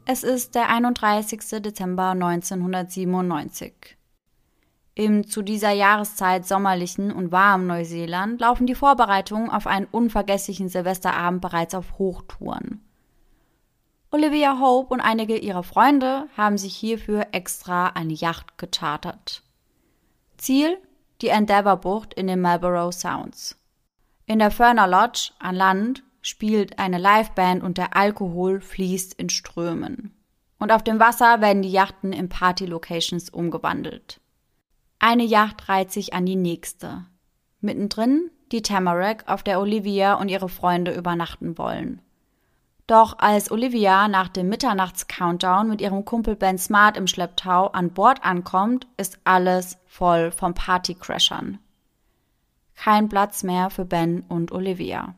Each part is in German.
Es ist der 31. Dezember 1997. Im zu dieser Jahreszeit sommerlichen und warmen Neuseeland laufen die Vorbereitungen auf einen unvergesslichen Silvesterabend bereits auf Hochtouren. Olivia Hope und einige ihrer Freunde haben sich hierfür extra eine Yacht gechartert. Ziel: die Endeavour-Bucht in den Marlborough Sounds. In der Furner Lodge an Land spielt eine Liveband und der Alkohol fließt in Strömen. Und auf dem Wasser werden die Yachten in Party-Locations umgewandelt. Eine Yacht reiht sich an die nächste. Mittendrin die Tamarack, auf der Olivia und ihre Freunde übernachten wollen. Doch als Olivia nach dem Mitternachts-Countdown mit ihrem Kumpel Ben Smart im Schlepptau an Bord ankommt, ist alles voll von Partycrashern. Kein Platz mehr für Ben und Olivia.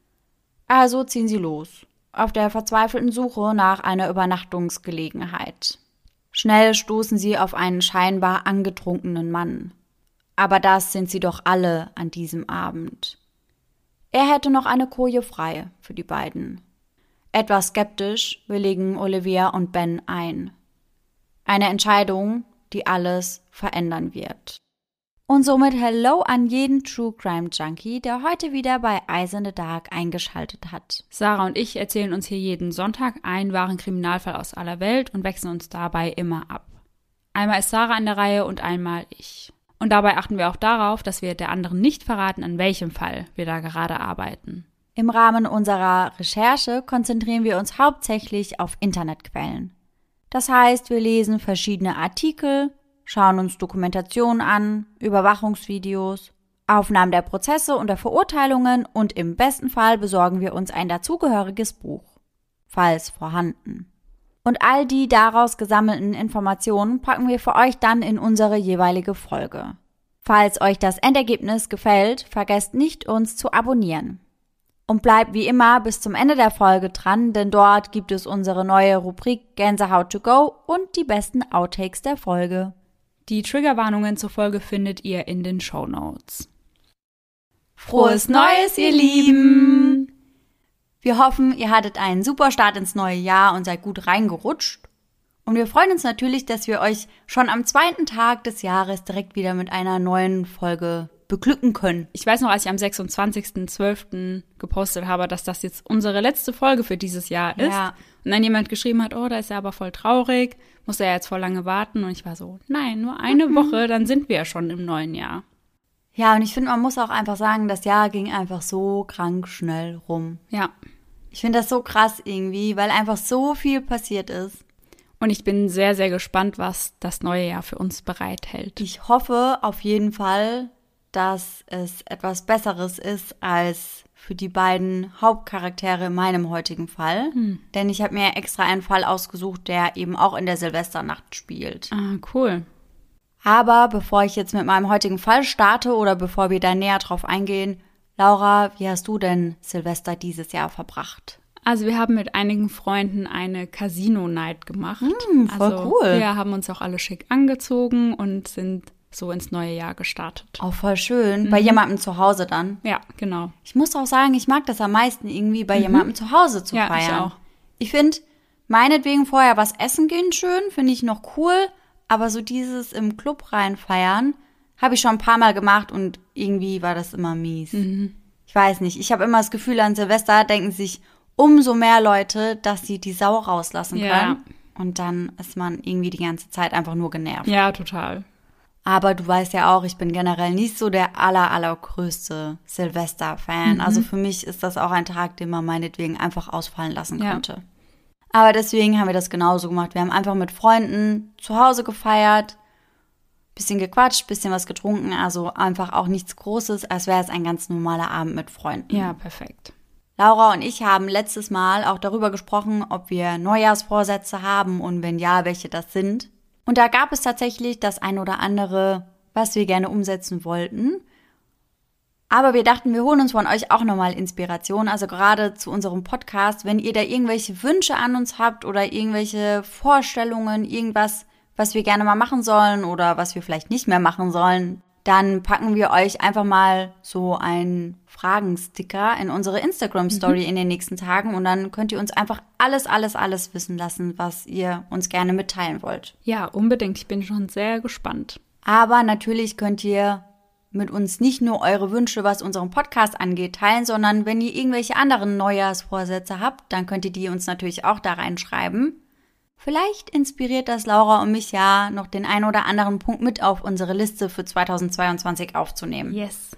Also ziehen sie los, auf der verzweifelten Suche nach einer Übernachtungsgelegenheit. Schnell stoßen sie auf einen scheinbar angetrunkenen Mann. Aber das sind sie doch alle an diesem Abend. Er hätte noch eine Koje frei für die beiden. Etwas skeptisch willigen Olivia und Ben ein. Eine Entscheidung, die alles verändern wird. Und somit Hello an jeden True Crime Junkie, der heute wieder bei Eyes in the Dark eingeschaltet hat. Sarah und ich erzählen uns hier jeden Sonntag einen wahren Kriminalfall aus aller Welt und wechseln uns dabei immer ab. Einmal ist Sarah an der Reihe und einmal ich. Und dabei achten wir auch darauf, dass wir der anderen nicht verraten, an welchem Fall wir da gerade arbeiten. Im Rahmen unserer Recherche konzentrieren wir uns hauptsächlich auf Internetquellen. Das heißt, wir lesen verschiedene Artikel, schauen uns Dokumentationen an, Überwachungsvideos, Aufnahmen der Prozesse und der Verurteilungen und im besten Fall besorgen wir uns ein dazugehöriges Buch, falls vorhanden. Und all die daraus gesammelten Informationen packen wir für euch dann in unsere jeweilige Folge. Falls euch das Endergebnis gefällt, vergesst nicht, uns zu abonnieren. Und bleibt wie immer bis zum Ende der Folge dran, denn dort gibt es unsere neue Rubrik Gänsehaut to go und die besten Outtakes der Folge. Die Triggerwarnungen zur Folge findet ihr in den Shownotes. Frohes Neues, ihr Lieben! Wir hoffen, ihr hattet einen super Start ins neue Jahr und seid gut reingerutscht. Und wir freuen uns natürlich, dass wir euch schon am 2. Tag des Jahres direkt wieder mit einer neuen Folge beglücken können. Ich weiß noch, als ich am 26.12. gepostet habe, dass das jetzt unsere letzte Folge für dieses Jahr ist. Ja. Und dann jemand geschrieben hat, oh, da ist er aber voll traurig, muss er jetzt voll lange warten. Und ich war so, nein, nur eine Woche, dann sind wir ja schon im neuen Jahr. Ja, und ich finde, man muss auch einfach sagen, das Jahr ging einfach so krank schnell rum. Ja. Ich finde das so krass irgendwie, weil einfach so viel passiert ist. Und ich bin sehr, sehr gespannt, was das neue Jahr für uns bereithält. Ich hoffe auf jeden Fall, dass es etwas Besseres ist als für die beiden Hauptcharaktere in meinem heutigen Fall. Denn ich habe mir extra einen Fall ausgesucht, der eben auch in der Silvesternacht spielt. Ah, cool. Aber bevor ich jetzt mit meinem heutigen Fall starte oder bevor wir da näher drauf eingehen, Laura, wie hast du denn Silvester dieses Jahr verbracht? Also wir haben mit einigen Freunden eine Casino-Night gemacht. Voll cool. Wir haben uns auch alle schick angezogen und sind so ins neue Jahr gestartet. Oh, voll schön. Bei jemandem zu Hause dann. Ja, genau. Ich muss auch sagen, ich mag das am meisten irgendwie bei jemandem zu Hause zu feiern. Ja, ich auch. Ich finde, meinetwegen vorher was essen gehen schön, finde ich noch cool. Aber so dieses im Club reinfeiern, habe ich schon ein paar Mal gemacht und irgendwie war das immer mies. Ich weiß nicht, ich habe immer das Gefühl, an Silvester denken sich umso mehr Leute, dass sie die Sau rauslassen können. Ja. Und dann ist man irgendwie die ganze Zeit einfach nur genervt. Ja, total. Aber du weißt ja auch, ich bin generell nicht so der allergrößte Silvester-Fan. Also für mich ist das auch ein Tag, den man meinetwegen einfach ausfallen lassen könnte. Aber deswegen haben wir das genauso gemacht. Wir haben einfach mit Freunden zu Hause gefeiert, bisschen gequatscht, bisschen was getrunken. Also einfach auch nichts Großes, als wäre es ein ganz normaler Abend mit Freunden. Ja, perfekt. Laura und ich haben letztes Mal auch darüber gesprochen, ob wir Neujahrsvorsätze haben und wenn ja, welche das sind. Und da gab es tatsächlich das ein oder andere, was wir gerne umsetzen wollten. Aber wir dachten, wir holen uns von euch auch nochmal Inspiration, also gerade zu unserem Podcast, wenn ihr da irgendwelche Wünsche an uns habt oder irgendwelche Vorstellungen, irgendwas, was wir gerne mal machen sollen oder was wir vielleicht nicht mehr machen sollen, dann packen wir euch einfach mal so einen Fragensticker in unsere Instagram-Story in den nächsten Tagen und dann könnt ihr uns einfach alles wissen lassen, was ihr uns gerne mitteilen wollt. Ja, unbedingt. Ich bin schon sehr gespannt. Aber natürlich könnt ihr mit uns nicht nur eure Wünsche, was unseren Podcast angeht, teilen, sondern wenn ihr irgendwelche anderen Neujahrsvorsätze habt, dann könnt ihr die uns natürlich auch da reinschreiben. Vielleicht inspiriert das Laura und mich ja, noch den ein oder anderen Punkt mit auf unsere Liste für 2022 aufzunehmen. Yes.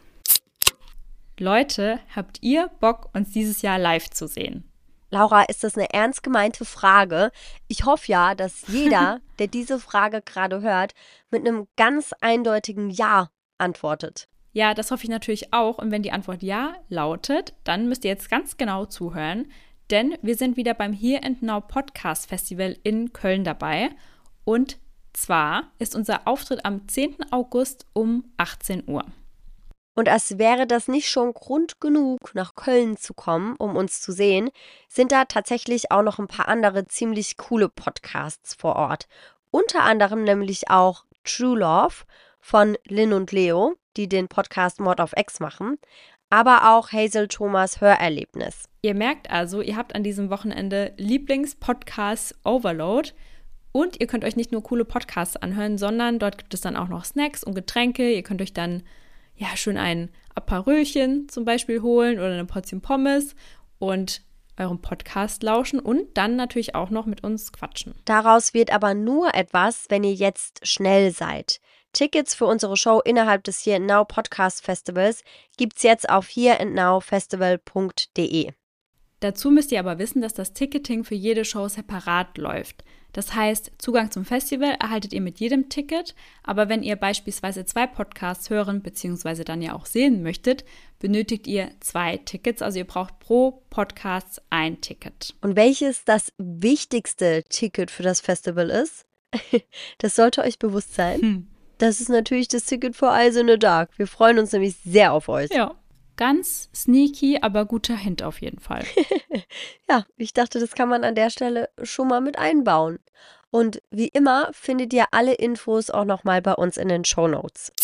Leute, habt ihr Bock, uns dieses Jahr live zu sehen? Laura, ist das eine ernst gemeinte Frage? Ich hoffe ja, dass jeder, der diese Frage gerade hört, mit einem ganz eindeutigen Ja antwortet. Ja, das hoffe ich natürlich auch. Und wenn die Antwort Ja lautet, dann müsst ihr jetzt ganz genau zuhören. Denn wir sind wieder beim Here and Now Podcast Festival in Köln dabei. Und zwar ist unser Auftritt am 10. August um 18 Uhr. Und als wäre das nicht schon Grund genug, nach Köln zu kommen, um uns zu sehen, sind da tatsächlich auch noch ein paar andere ziemlich coole Podcasts vor Ort. Unter anderem nämlich auch True Love von Lynn und Leo, die den Podcast Mord auf Ex machen, aber auch Hazel Thomas Hörerlebnis. Ihr merkt also, ihr habt an diesem Wochenende Lieblingspodcast Overload und ihr könnt euch nicht nur coole Podcasts anhören, sondern dort gibt es dann auch noch Snacks und Getränke. Ihr könnt euch dann ja schön ein Aperölchen zum Beispiel holen oder eine Portion Pommes und eurem Podcast lauschen und dann natürlich auch noch mit uns quatschen. Daraus wird aber nur etwas, wenn ihr jetzt schnell seid. Tickets für unsere Show innerhalb des Here and Now Podcast Festivals gibt's jetzt auf hereandnowfestival.de. Dazu müsst ihr aber wissen, dass das Ticketing für jede Show separat läuft. Das heißt, Zugang zum Festival erhaltet ihr mit jedem Ticket, aber wenn ihr beispielsweise 2 Podcasts hören bzw. dann ja auch sehen möchtet, benötigt ihr 2 Tickets, also ihr braucht pro Podcast ein Ticket. Und welches das wichtigste Ticket für das Festival ist, das sollte euch bewusst sein. Das ist natürlich das Ticket für Eyes in the Dark. Wir freuen uns nämlich sehr auf euch. Ja, ganz sneaky, aber guter Hint auf jeden Fall. Ja, ich dachte, das kann man an der Stelle schon mal mit einbauen. Und wie immer findet ihr alle Infos auch nochmal bei uns in den Shownotes.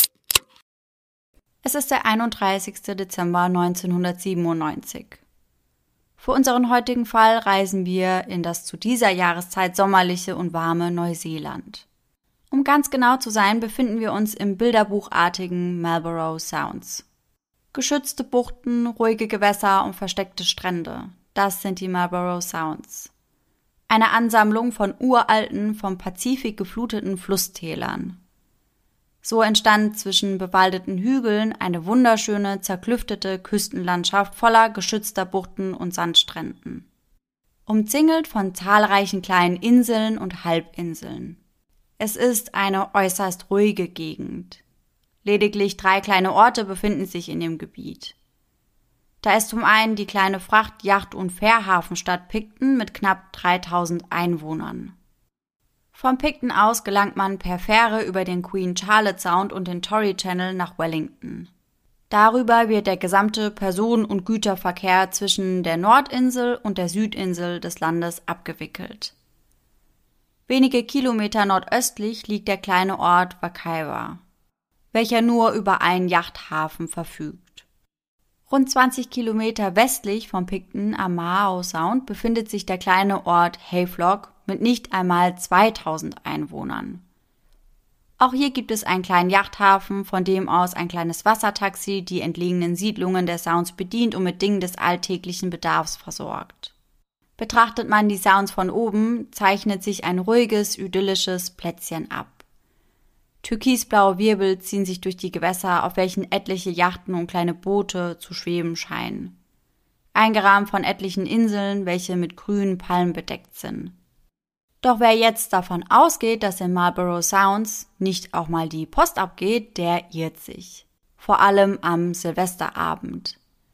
Es ist der 31. Dezember 1997. Für unseren heutigen Fall reisen wir in das zu dieser Jahreszeit sommerliche und warme Neuseeland. Um ganz genau zu sein, befinden wir uns im bilderbuchartigen Marlborough Sounds. Geschützte Buchten, ruhige Gewässer und versteckte Strände, das sind die Marlborough Sounds. Eine Ansammlung von uralten, vom Pazifik gefluteten Flusstälern. So entstand zwischen bewaldeten Hügeln eine wunderschöne, zerklüftete Küstenlandschaft voller geschützter Buchten und Sandstränden. Umzingelt von zahlreichen kleinen Inseln und Halbinseln. Es ist eine äußerst ruhige Gegend. Lediglich 3 kleine Orte befinden sich in dem Gebiet. Da ist zum einen die kleine Fracht-, Yacht- und Fährhafenstadt Picton mit knapp 3000 Einwohnern. Vom Picton aus gelangt man per Fähre über den Queen Charlotte Sound und den Torrey Channel nach Wellington. Darüber wird der gesamte Personen- und Güterverkehr zwischen der Nordinsel und der Südinsel des Landes abgewickelt. Wenige Kilometer nordöstlich liegt der kleine Ort Wakaiwa, welcher nur über einen Yachthafen verfügt. Rund 20 Kilometer westlich vom Picton am Mahao Sound befindet sich der kleine Ort Havelock mit nicht einmal 2000 Einwohnern. Auch hier gibt es einen kleinen Yachthafen, von dem aus ein kleines Wassertaxi die entlegenen Siedlungen der Sounds bedient und mit Dingen des alltäglichen Bedarfs versorgt. Betrachtet man die Sounds von oben, zeichnet sich ein ruhiges, idyllisches Plätzchen ab. Türkisblaue Wirbel ziehen sich durch die Gewässer, auf welchen etliche Yachten und kleine Boote zu schweben scheinen. Eingerahmt von etlichen Inseln, welche mit grünen Palmen bedeckt sind. Doch wer jetzt davon ausgeht, dass in Marlborough Sounds nicht auch mal die Post abgeht, der irrt sich. Vor allem am Silvesterabend.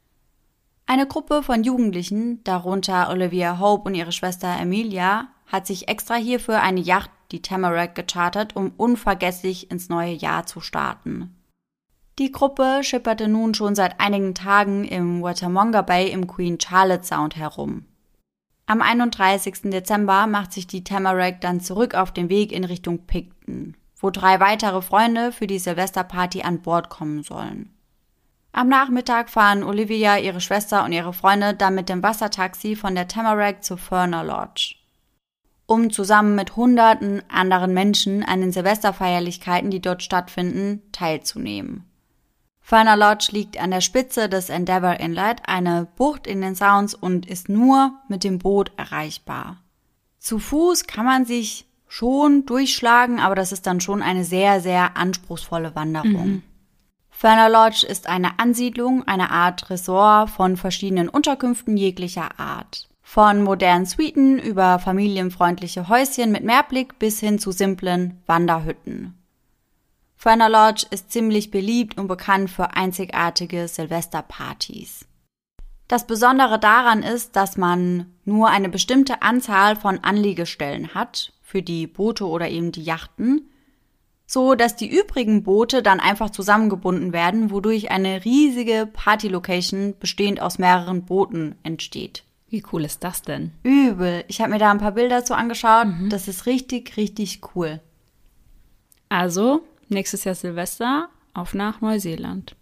Eine Gruppe von Jugendlichen, darunter Olivia Hope und ihre Schwester Emilia, hat sich extra hierfür eine Yacht, die Tamarack, gechartert, um unvergesslich ins neue Jahr zu starten. Die Gruppe schipperte nun schon seit einigen Tagen im Watermonga Bay im Queen Charlotte Sound herum. Am 31. Dezember macht sich die Tamarack dann zurück auf den Weg in Richtung Picton. wo 3 weitere Freunde für die Silvesterparty an Bord kommen sollen. Am Nachmittag fahren Olivia, ihre Schwester und ihre Freunde dann mit dem Wassertaxi von der Tamarack zur Ferner Lodge, um zusammen mit hunderten anderen Menschen an den Silvesterfeierlichkeiten, die dort stattfinden, teilzunehmen. Ferner Lodge liegt an der Spitze des Endeavour Inlet, eine Bucht in den Sounds, und ist nur mit dem Boot erreichbar. Zu Fuß kann man sich schon durchschlagen, aber das ist dann schon eine sehr, sehr anspruchsvolle Wanderung. Ferner Lodge ist eine Ansiedlung, eine Art Resort von verschiedenen Unterkünften jeglicher Art. Von modernen Suiten über familienfreundliche Häuschen mit Meerblick bis hin zu simplen Wanderhütten. Ferner Lodge ist ziemlich beliebt und bekannt für einzigartige Silvesterpartys. Das Besondere daran ist, dass man nur eine bestimmte Anzahl von Anlegestellen hat, für die Boote oder eben die Yachten, so dass die übrigen Boote dann einfach zusammengebunden werden, wodurch eine riesige Party-Location bestehend aus mehreren Booten entsteht. Wie cool ist das denn? Übel. Ich habe mir da ein paar Bilder zu angeschaut. Das ist richtig, richtig cool. Also, nächstes Jahr Silvester, auf nach Neuseeland.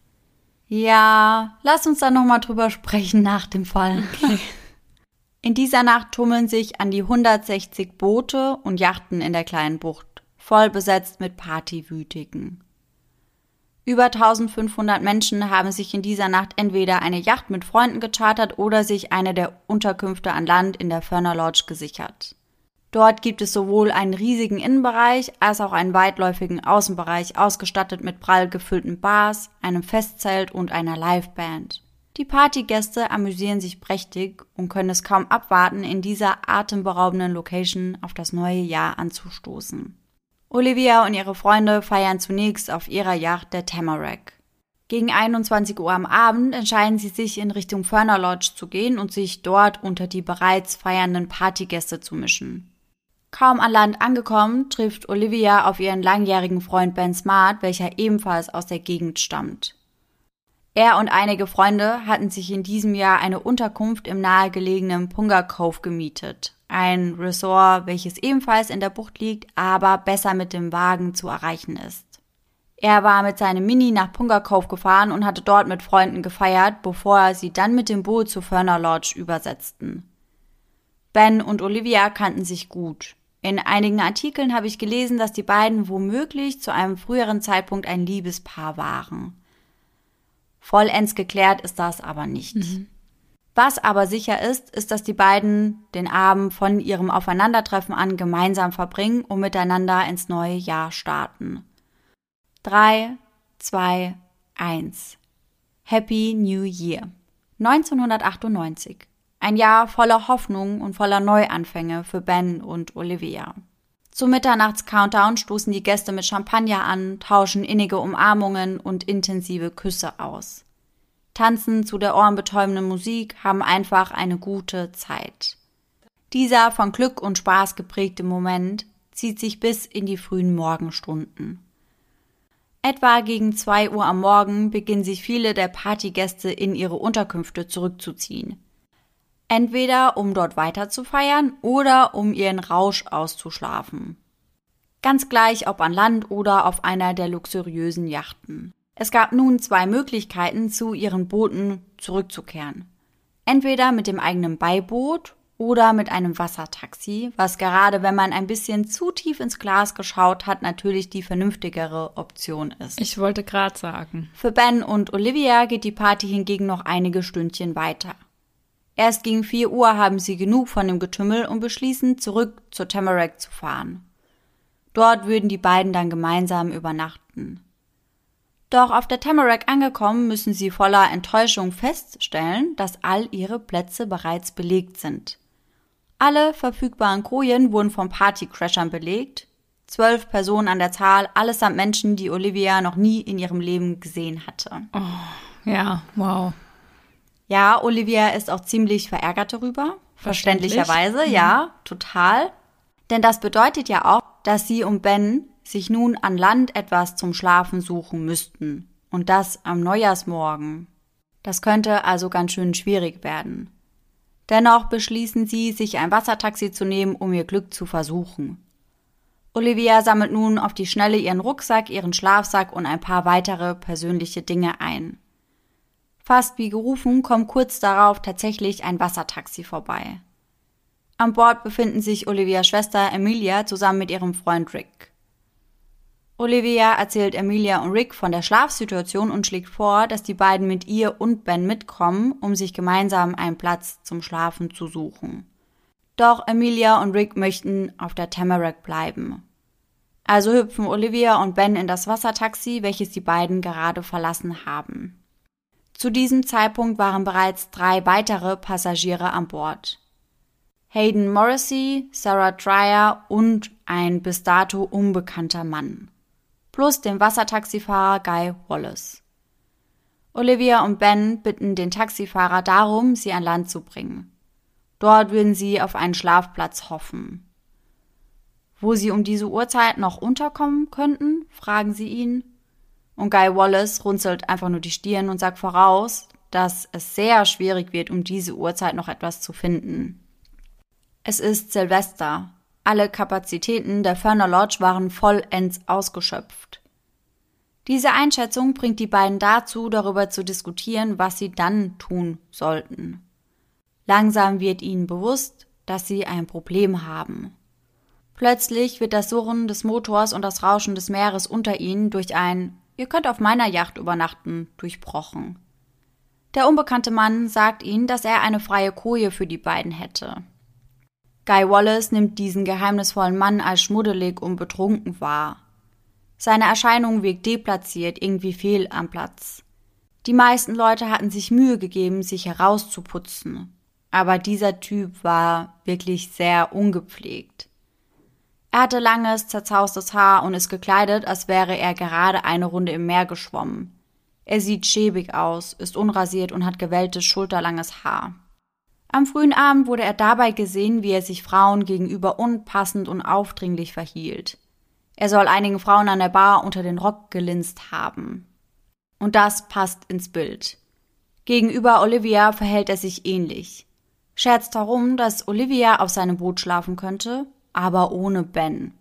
Ja, lass uns da nochmal drüber sprechen nach dem Fall. Okay. In dieser Nacht tummeln sich an die 160 Boote und Yachten in der kleinen Bucht, voll besetzt mit Partywütigen. Über 1500 Menschen haben sich in dieser Nacht entweder eine Yacht mit Freunden gechartert oder sich eine der Unterkünfte an Land in der Ferner Lodge gesichert. Dort gibt es sowohl einen riesigen Innenbereich als auch einen weitläufigen Außenbereich, ausgestattet mit prall gefüllten Bars, einem Festzelt und einer Liveband. Die Partygäste amüsieren sich prächtig und können es kaum abwarten, in dieser atemberaubenden Location auf das neue Jahr anzustoßen. Olivia und ihre Freunde feiern zunächst auf ihrer Yacht, der Tamarack. Gegen 21 Uhr am Abend entscheiden sie sich, in Richtung Ferner Lodge zu gehen und sich dort unter die bereits feiernden Partygäste zu mischen. Kaum an Land angekommen, trifft Olivia auf ihren langjährigen Freund Ben Smart, welcher ebenfalls aus der Gegend stammt. Er und einige Freunde hatten sich in diesem Jahr eine Unterkunft im nahegelegenen Punga Cove gemietet. Ein Resort, welches ebenfalls in der Bucht liegt, aber besser mit dem Wagen zu erreichen ist. Er war mit seinem Mini nach Punga Cove gefahren und hatte dort mit Freunden gefeiert, bevor sie dann mit dem Boot zu Ferner Lodge übersetzten. Ben und Olivia kannten sich gut. In einigen Artikeln habe ich gelesen, dass die beiden womöglich zu einem früheren Zeitpunkt ein Liebespaar waren. Vollends geklärt ist das aber nicht. Was aber sicher ist, dass die beiden den Abend von ihrem Aufeinandertreffen an gemeinsam verbringen und miteinander ins neue Jahr starten. 3, 2, 1. Happy New Year. 1998. Ein Jahr voller Hoffnung und voller Neuanfänge für Ben und Olivia. Zum Mitternachts-Countdown stoßen die Gäste mit Champagner an, tauschen innige Umarmungen und intensive Küsse aus. Tanzen zu der ohrenbetäubenden Musik, haben einfach eine gute Zeit. Dieser von Glück und Spaß geprägte Moment zieht sich bis in die frühen Morgenstunden. Etwa gegen 2 Uhr am Morgen beginnen sich viele der Partygäste in ihre Unterkünfte zurückzuziehen. Entweder um dort weiter zu feiern oder um ihren Rausch auszuschlafen. Ganz gleich, ob an Land oder auf einer der luxuriösen Yachten. Es gab nun 2 Möglichkeiten, zu ihren Booten zurückzukehren. Entweder mit dem eigenen Beiboot oder mit einem Wassertaxi, was gerade, wenn man ein bisschen zu tief ins Glas geschaut hat, natürlich die vernünftigere Option ist. Ich wollte gerade sagen. Für Ben und Olivia geht die Party hingegen noch einige Stündchen weiter. Erst gegen 4 Uhr haben sie genug von dem Getümmel und beschließen, zurück zur Tamarack zu fahren. Dort würden die beiden dann gemeinsam übernachten. Doch auf der Tamarack angekommen, müssen sie voller Enttäuschung feststellen, dass all ihre Plätze bereits belegt sind. Alle verfügbaren Kojen wurden von Partycrashern belegt, 12 Personen an der Zahl, allesamt Menschen, die Olivia noch nie in ihrem Leben gesehen hatte. Oh, ja, wow. Ja, Olivia ist auch ziemlich verärgert darüber, verständlicherweise, ja, total. Denn das bedeutet ja auch, dass sie und Ben sich nun an Land etwas zum Schlafen suchen müssten. Und das am Neujahrsmorgen. Das könnte also ganz schön schwierig werden. Dennoch beschließen sie, sich ein Wassertaxi zu nehmen, um ihr Glück zu versuchen. Olivia sammelt nun auf die Schnelle ihren Rucksack, ihren Schlafsack und ein paar weitere persönliche Dinge ein. Fast wie gerufen kommt kurz darauf tatsächlich ein Wassertaxi vorbei. An Bord befinden sich Olivias Schwester Emilia zusammen mit ihrem Freund Rick. Olivia erzählt Emilia und Rick von der Schlafsituation und schlägt vor, dass die beiden mit ihr und Ben mitkommen, um sich gemeinsam einen Platz zum Schlafen zu suchen. Doch Emilia und Rick möchten auf der Tamarack bleiben. Also hüpfen Olivia und Ben in das Wassertaxi, welches die beiden gerade verlassen haben. Zu diesem Zeitpunkt waren bereits 3 weitere Passagiere an Bord. Hayden Morrissey, Sarah Dreyer und ein bis dato unbekannter Mann. Plus den Wassertaxifahrer Guy Wallace. Olivia und Ben bitten den Taxifahrer darum, sie an Land zu bringen. Dort würden sie auf einen Schlafplatz hoffen. Wo sie um diese Uhrzeit noch unterkommen könnten, fragen sie ihn. Und Guy Wallace runzelt einfach nur die Stirn und sagt voraus, dass es sehr schwierig wird, um diese Uhrzeit noch etwas zu finden. Es ist Silvester. Alle Kapazitäten der Ferner Lodge waren vollends ausgeschöpft. Diese Einschätzung bringt die beiden dazu, darüber zu diskutieren, was sie dann tun sollten. Langsam wird ihnen bewusst, dass sie ein Problem haben. Plötzlich wird das Surren des Motors und das Rauschen des Meeres unter ihnen durch ein „Ihr könnt auf meiner Yacht übernachten" durchbrochen. Der unbekannte Mann sagt ihnen, dass er eine freie Koje für die beiden hätte. Guy Wallace nimmt diesen geheimnisvollen Mann als schmuddelig und betrunken wahr. Seine Erscheinung wirkt deplatziert, irgendwie fehl am Platz. Die meisten Leute hatten sich Mühe gegeben, sich herauszuputzen. Aber dieser Typ war wirklich sehr ungepflegt. Er hatte langes, zerzaustes Haar und ist gekleidet, als wäre er gerade eine Runde im Meer geschwommen. Er sieht schäbig aus, ist unrasiert und hat gewelltes, schulterlanges Haar. Am frühen Abend wurde er dabei gesehen, wie er sich Frauen gegenüber unpassend und aufdringlich verhielt. Er soll einigen Frauen an der Bar unter den Rock gelinst haben. Und das passt ins Bild. Gegenüber Olivia verhält er sich ähnlich. Scherzt darum, dass Olivia auf seinem Boot schlafen könnte, aber ohne Ben.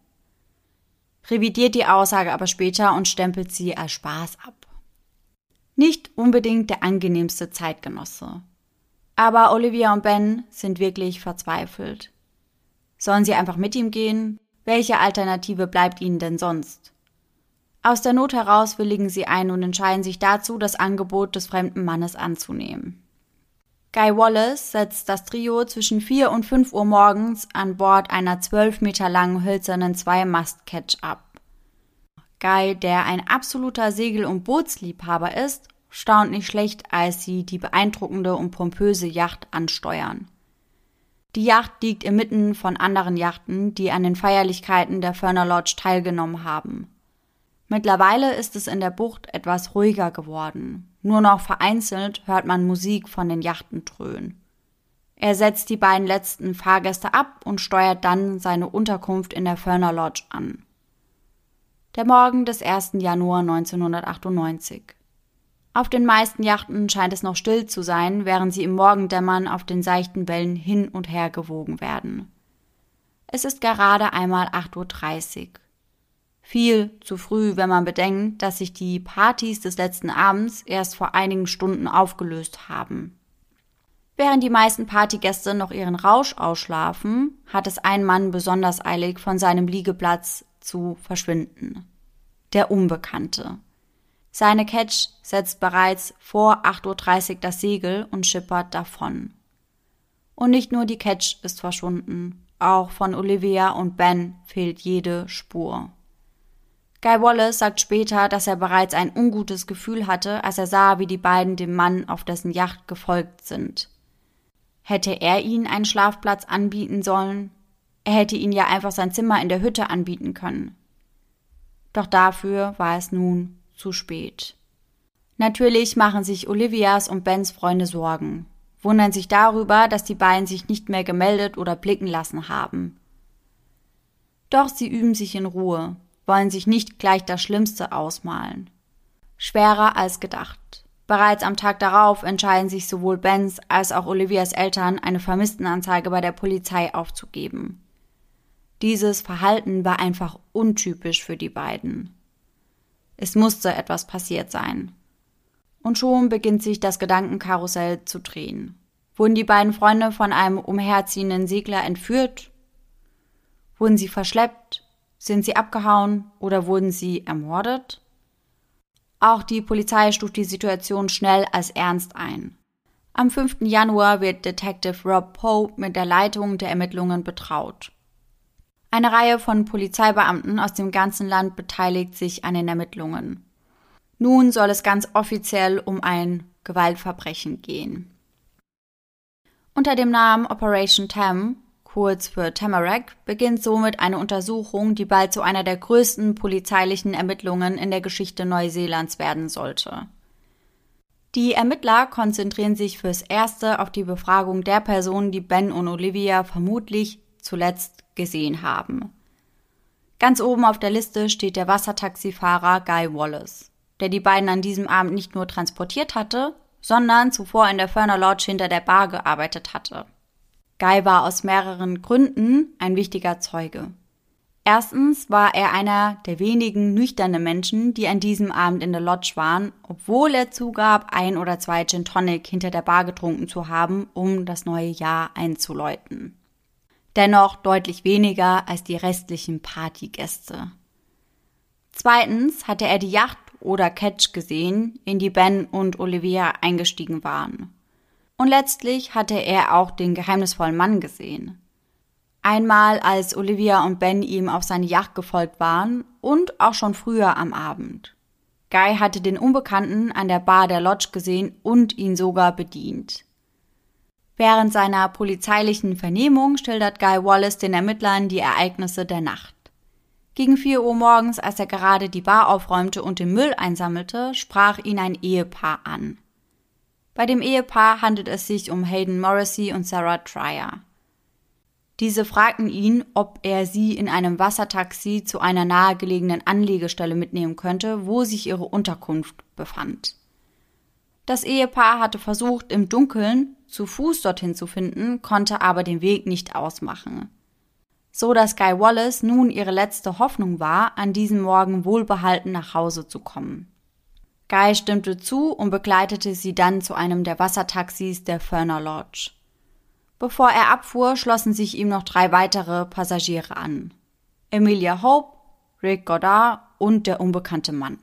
Revidiert die Aussage aber später und stempelt sie als Spaß ab. Nicht unbedingt der angenehmste Zeitgenosse. Aber Olivia und Ben sind wirklich verzweifelt. Sollen sie einfach mit ihm gehen? Welche Alternative bleibt ihnen denn sonst? Aus der Not heraus willigen sie ein und entscheiden sich dazu, das Angebot des fremden Mannes anzunehmen. Guy Wallace setzt das Trio zwischen 4 und 5 Uhr morgens an Bord einer 12 Meter langen hölzernen 2-Mast-Ketch ab. Guy, der ein absoluter Segel- und Bootsliebhaber ist, staunt nicht schlecht, als sie die beeindruckende und pompöse Yacht ansteuern. Die Yacht liegt inmitten von anderen Yachten, die an den Feierlichkeiten der Ferner Lodge teilgenommen haben. Mittlerweile ist es in der Bucht etwas ruhiger geworden. Nur noch vereinzelt hört man Musik von den Yachten dröhnen. Er setzt die beiden letzten Fahrgäste ab und steuert dann seine Unterkunft in der Ferner Lodge an. Der Morgen des 1. Januar 1998. Auf den meisten Yachten scheint es noch still zu sein, während sie im Morgendämmern auf den seichten Wellen hin und her gewogen werden. Es ist gerade einmal 8:30 Uhr. Viel zu früh, wenn man bedenkt, dass sich die Partys des letzten Abends erst vor einigen Stunden aufgelöst haben. Während die meisten Partygäste noch ihren Rausch ausschlafen, hat es ein Mann besonders eilig, von seinem Liegeplatz zu verschwinden. Der Unbekannte. Seine Ketch setzt bereits vor 8:30 Uhr das Segel und schippert davon. Und nicht nur die Ketch ist verschwunden, auch von Olivia und Ben fehlt jede Spur. Guy Wallace sagt später, dass er bereits ein ungutes Gefühl hatte, als er sah, wie die beiden dem Mann auf dessen Yacht gefolgt sind. Hätte er ihnen einen Schlafplatz anbieten sollen? Er hätte ihnen ja einfach sein Zimmer in der Hütte anbieten können. Doch dafür war es nun zu spät. Natürlich machen sich Olivias und Bens Freunde Sorgen, wundern sich darüber, dass die beiden sich nicht mehr gemeldet oder blicken lassen haben. Doch sie üben sich in Ruhe, wollen sich nicht gleich das Schlimmste ausmalen. Schwerer als gedacht. Bereits am Tag darauf entscheiden sich sowohl Bens als auch Olivias Eltern, eine Vermisstenanzeige bei der Polizei aufzugeben. Dieses Verhalten war einfach untypisch für die beiden. Es musste etwas passiert sein. Und schon beginnt sich das Gedankenkarussell zu drehen. Wurden die beiden Freunde von einem umherziehenden Segler entführt? Wurden sie verschleppt? Sind sie abgehauen oder wurden sie ermordet? Auch die Polizei stuft die Situation schnell als ernst ein. Am 5. Januar wird Detective Rob Pope mit der Leitung der Ermittlungen betraut. Eine Reihe von Polizeibeamten aus dem ganzen Land beteiligt sich an den Ermittlungen. Nun soll es ganz offiziell um ein Gewaltverbrechen gehen. Unter dem Namen Operation Tam, kurz für Tamarack, beginnt somit eine Untersuchung, die bald zu einer der größten polizeilichen Ermittlungen in der Geschichte Neuseelands werden sollte. Die Ermittler konzentrieren sich fürs Erste auf die Befragung der Personen, die Ben und Olivia vermutlich zuletzt gesehen haben. Ganz oben auf der Liste steht der Wassertaxifahrer Guy Wallace, der die beiden an diesem Abend nicht nur transportiert hatte, sondern zuvor in der Furner Lodge hinter der Bar gearbeitet hatte. Guy war aus mehreren Gründen ein wichtiger Zeuge. Erstens war er einer der wenigen nüchternen Menschen, die an diesem Abend in der Lodge waren, obwohl er zugab, 1 oder 2 Gin Tonic hinter der Bar getrunken zu haben, um das neue Jahr einzuläuten. Dennoch deutlich weniger als die restlichen Partygäste. Zweitens hatte er die Yacht oder Ketch gesehen, in die Ben und Olivia eingestiegen waren. Und letztlich hatte er auch den geheimnisvollen Mann gesehen. Einmal, als Olivia und Ben ihm auf seine Yacht gefolgt waren und auch schon früher am Abend. Guy hatte den Unbekannten an der Bar der Lodge gesehen und ihn sogar bedient. Während seiner polizeilichen Vernehmung schildert Guy Wallace den Ermittlern die Ereignisse der Nacht. Gegen 4 Uhr morgens, als er gerade die Bar aufräumte und den Müll einsammelte, sprach ihn ein Ehepaar an. Bei dem Ehepaar handelt es sich um Hayden Morrissey und Sarah Trier. Diese fragten ihn, ob er sie in einem Wassertaxi zu einer nahegelegenen Anlegestelle mitnehmen könnte, wo sich ihre Unterkunft befand. Das Ehepaar hatte versucht, im Dunkeln zu Fuß dorthin zu finden, konnte aber den Weg nicht ausmachen. So dass Guy Wallace nun ihre letzte Hoffnung war, an diesem Morgen wohlbehalten nach Hause zu kommen. Guy stimmte zu und begleitete sie dann zu einem der Wassertaxis der Furner Lodge. Bevor er abfuhr, schlossen sich ihm noch 3 weitere Passagiere an: Emilia Hope, Rick Goddard und der unbekannte Mann.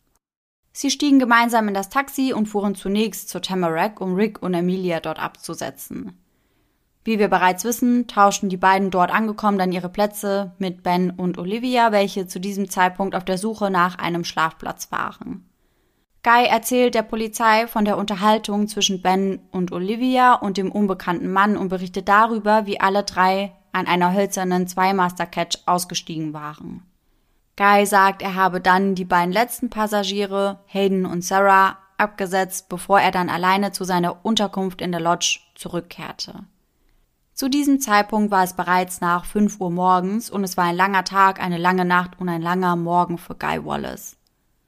Sie stiegen gemeinsam in das Taxi und fuhren zunächst zur Tamarack, um Rick und Emilia dort abzusetzen. Wie wir bereits wissen, tauschten die beiden dort angekommen dann ihre Plätze mit Ben und Olivia, welche zu diesem Zeitpunkt auf der Suche nach einem Schlafplatz waren. Guy erzählt der Polizei von der Unterhaltung zwischen Ben und Olivia und dem unbekannten Mann und berichtet darüber, wie alle 3 an einer hölzernen Zweimaster-Ketch ausgestiegen waren. Guy sagt, er habe dann die beiden letzten Passagiere, Hayden und Sarah, abgesetzt, bevor er dann alleine zu seiner Unterkunft in der Lodge zurückkehrte. Zu diesem Zeitpunkt war es bereits nach 5 Uhr morgens und es war ein langer Tag, eine lange Nacht und ein langer Morgen für Guy Wallace.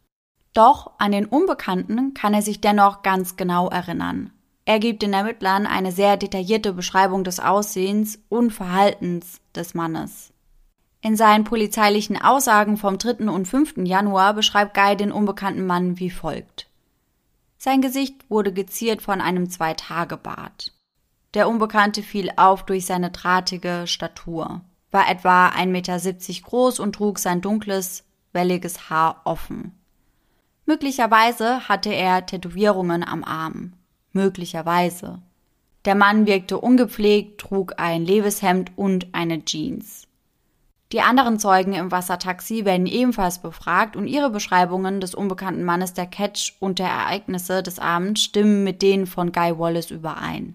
Doch an den Unbekannten kann er sich dennoch ganz genau erinnern. Er gibt den Ermittlern eine sehr detaillierte Beschreibung des Aussehens und Verhaltens des Mannes. In seinen polizeilichen Aussagen vom 3. und 5. Januar beschreibt Guy den unbekannten Mann wie folgt. Sein Gesicht wurde geziert von einem 2-Tage-Bart. Der Unbekannte fiel auf durch seine drahtige Statur, war etwa 1,70 Meter groß und trug sein dunkles, welliges Haar offen. Möglicherweise hatte er Tätowierungen am Arm. Möglicherweise. Der Mann wirkte ungepflegt, trug ein Levis-Hemd und eine Jeans. Die anderen Zeugen im Wassertaxi werden ebenfalls befragt und ihre Beschreibungen des unbekannten Mannes, der Ketch und der Ereignisse des Abends stimmen mit denen von Guy Wallace überein.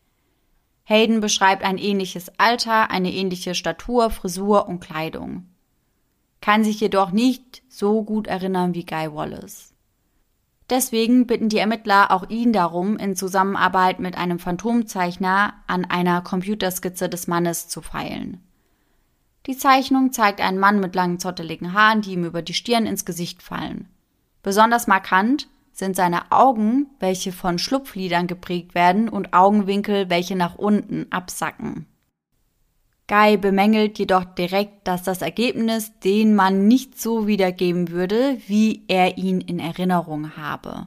Hayden beschreibt ein ähnliches Alter, eine ähnliche Statur, Frisur und Kleidung. Kann sich jedoch nicht so gut erinnern wie Guy Wallace. Deswegen bitten die Ermittler auch ihn darum, in Zusammenarbeit mit einem Phantomzeichner an einer Computerskizze des Mannes zu feilen. Die Zeichnung zeigt einen Mann mit langen, zotteligen Haaren, die ihm über die Stirn ins Gesicht fallen. Besonders markant sind seine Augen, welche von Schlupflidern geprägt werden, und Augenwinkel, welche nach unten absacken. Guy bemängelt jedoch direkt, dass das Ergebnis den Mann nicht so wiedergeben würde, wie er ihn in Erinnerung habe.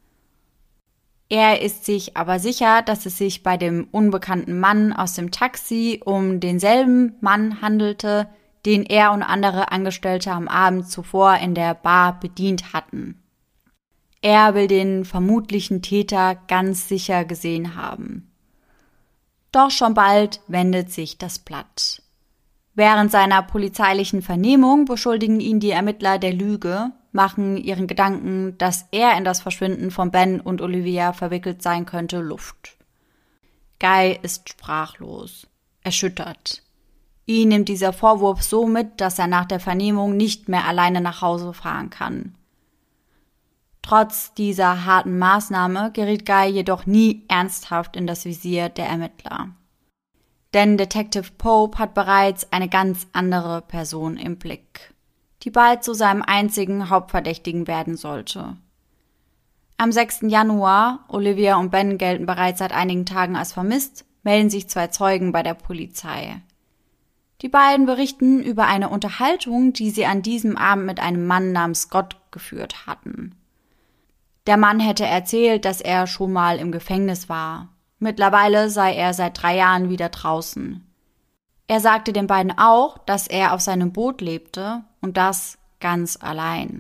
Er ist sich aber sicher, dass es sich bei dem unbekannten Mann aus dem Taxi um denselben Mann handelte, den er und andere Angestellte am Abend zuvor in der Bar bedient hatten. Er will den vermutlichen Täter ganz sicher gesehen haben. Doch schon bald wendet sich das Blatt. Während seiner polizeilichen Vernehmung beschuldigen ihn die Ermittler der Lüge, machen ihren Gedanken, dass er in das Verschwinden von Ben und Olivia verwickelt sein könnte, Luft. Guy ist sprachlos, erschüttert. Ihn nimmt dieser Vorwurf so mit, dass er nach der Vernehmung nicht mehr alleine nach Hause fahren kann. Trotz dieser harten Maßnahme gerät Guy jedoch nie ernsthaft in das Visier der Ermittler. Denn Detective Pope hat bereits eine ganz andere Person im Blick, die bald zu seinem einzigen Hauptverdächtigen werden sollte. Am 6. Januar, Olivia und Ben gelten bereits seit einigen Tagen als vermisst, melden sich 2 Zeugen bei der Polizei. Die beiden berichten über eine Unterhaltung, die sie an diesem Abend mit einem Mann namens Scott geführt hatten. Der Mann hätte erzählt, dass er schon mal im Gefängnis war. Mittlerweile sei er seit 3 Jahren wieder draußen. Er sagte den beiden auch, dass er auf seinem Boot lebte und das ganz allein.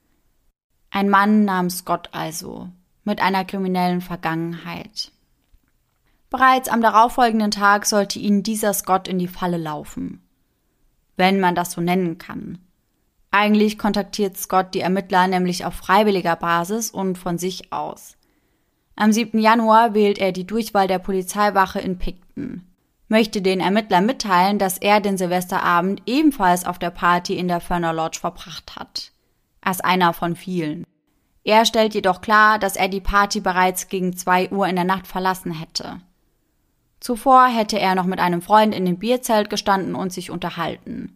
Ein Mann namens Scott also, mit einer kriminellen Vergangenheit. Bereits am darauffolgenden Tag sollte ihnen dieser Scott in die Falle laufen. Wenn man das so nennen kann. Eigentlich kontaktiert Scott die Ermittler nämlich auf freiwilliger Basis und von sich aus. Am 7. Januar wählt er die Durchwahl der Polizeiwache in Picton, möchte den Ermittlern mitteilen, dass er den Silvesterabend ebenfalls auf der Party in der Ferner Lodge verbracht hat. Als einer von vielen. Er stellt jedoch klar, dass er die Party bereits gegen 2 Uhr in der Nacht verlassen hätte. Zuvor hätte er noch mit einem Freund in dem Bierzelt gestanden und sich unterhalten.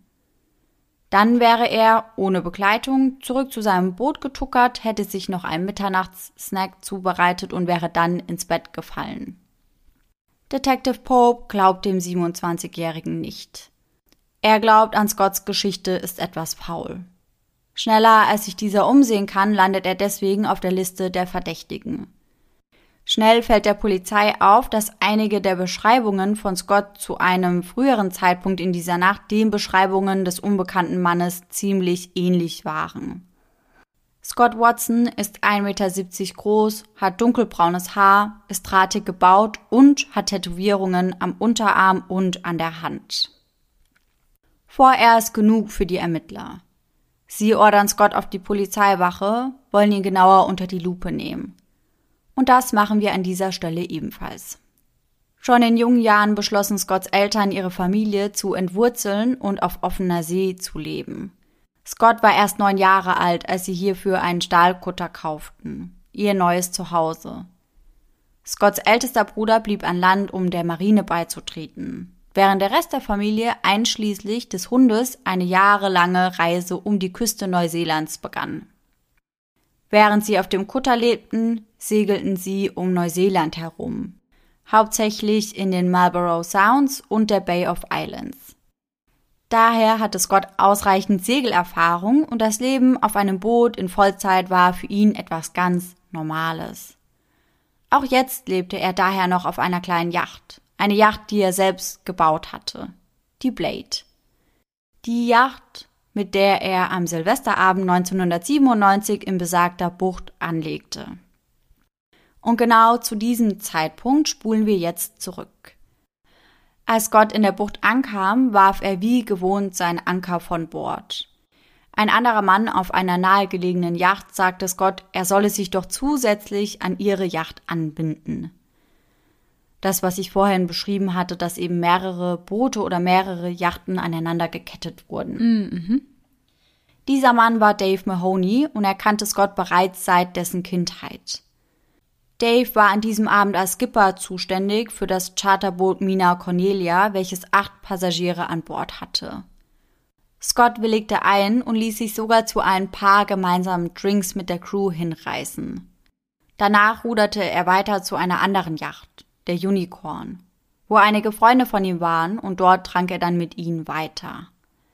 Dann wäre er, ohne Begleitung, zurück zu seinem Boot getuckert, hätte sich noch einen Mitternachtssnack zubereitet und wäre dann ins Bett gefallen. Detective Pope glaubt dem 27-Jährigen nicht. Er glaubt, an Scotts Geschichte ist etwas faul. Schneller als sich dieser umsehen kann, landet er deswegen auf der Liste der Verdächtigen. Schnell fällt der Polizei auf, dass einige der Beschreibungen von Scott zu einem früheren Zeitpunkt in dieser Nacht den Beschreibungen des unbekannten Mannes ziemlich ähnlich waren. Scott Watson ist 1,70 Meter groß, hat dunkelbraunes Haar, ist drahtig gebaut und hat Tätowierungen am Unterarm und an der Hand. Vorerst genug für die Ermittler. Sie ordern Scott auf die Polizeiwache, wollen ihn genauer unter die Lupe nehmen. Und das machen wir an dieser Stelle ebenfalls. Schon in jungen Jahren beschlossen Scotts Eltern, ihre Familie zu entwurzeln und auf offener See zu leben. Scott war erst 9 Jahre alt, als sie hierfür einen Stahlkutter kauften, ihr neues Zuhause. Scotts ältester Bruder blieb an Land, um der Marine beizutreten, während der Rest der Familie, einschließlich des Hundes, eine jahrelange Reise um die Küste Neuseelands begann. Während sie auf dem Kutter lebten, segelten sie um Neuseeland herum, hauptsächlich in den Marlborough Sounds und der Bay of Islands. Daher hatte Scott ausreichend Segelerfahrung und das Leben auf einem Boot in Vollzeit war für ihn etwas ganz Normales. Auch jetzt lebte er daher noch auf einer kleinen Yacht, eine Yacht, die er selbst gebaut hatte, die Blade. Die Yacht, mit der er am Silvesterabend 1997 in besagter Bucht anlegte. Und genau zu diesem Zeitpunkt spulen wir jetzt zurück. Als Scott in der Bucht ankam, warf er wie gewohnt seinen Anker von Bord. Ein anderer Mann auf einer nahegelegenen Yacht sagte Scott, er solle sich doch zusätzlich an ihre Yacht anbinden. Das, was ich vorhin beschrieben hatte, dass eben mehrere Boote oder mehrere Yachten aneinander gekettet wurden. Dieser Mann war Dave Mahoney und er kannte Scott bereits seit dessen Kindheit. Dave war an diesem Abend als Skipper zuständig für das Charterboot Mina Cornelia, welches 8 Passagiere an Bord hatte. Scott willigte ein und ließ sich sogar zu ein paar gemeinsamen Drinks mit der Crew hinreißen. Danach ruderte er weiter zu einer anderen Yacht, der Unicorn. wo einige Freunde von ihm waren, und dort trank er dann mit ihnen weiter.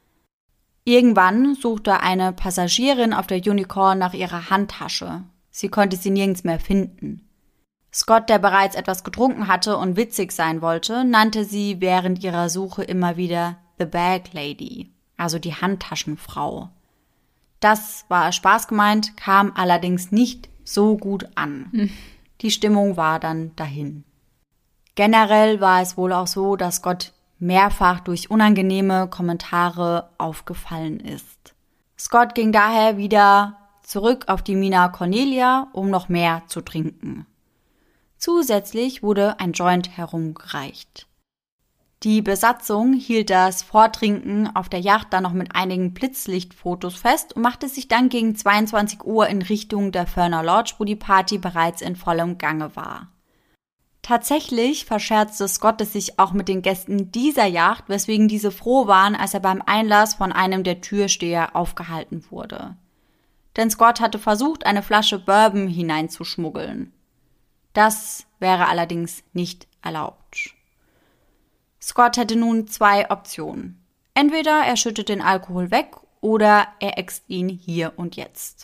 Irgendwann suchte eine Passagierin auf der Unicorn nach ihrer Handtasche. Sie konnte sie nirgends mehr finden. Scott, der bereits etwas getrunken hatte und witzig sein wollte, nannte sie während ihrer Suche immer wieder The Bag Lady, also die Handtaschenfrau. Das war Spaß gemeint, kam allerdings nicht so gut an. Die Stimmung war dann dahin. Generell war es wohl auch so, dass Scott mehrfach durch unangenehme Kommentare aufgefallen ist. Scott ging daher wieder zurück auf die Mina Cornelia, um noch mehr zu trinken. Zusätzlich wurde ein Joint herumgereicht. Die Besatzung hielt das Vortrinken auf der Yacht dann noch mit einigen Blitzlichtfotos fest und machte sich dann gegen 22 Uhr in Richtung der Ferner Lodge, wo die Party bereits in vollem Gange war. Tatsächlich verscherzte Scott es sich auch mit den Gästen dieser Yacht, weswegen diese froh waren, als er beim Einlass von einem der Türsteher aufgehalten wurde. Denn Scott hatte versucht, eine Flasche Bourbon hineinzuschmuggeln. Das wäre allerdings nicht erlaubt. Scott hätte nun zwei Optionen. Entweder er schüttet den Alkohol weg oder er äxt ihn hier und jetzt.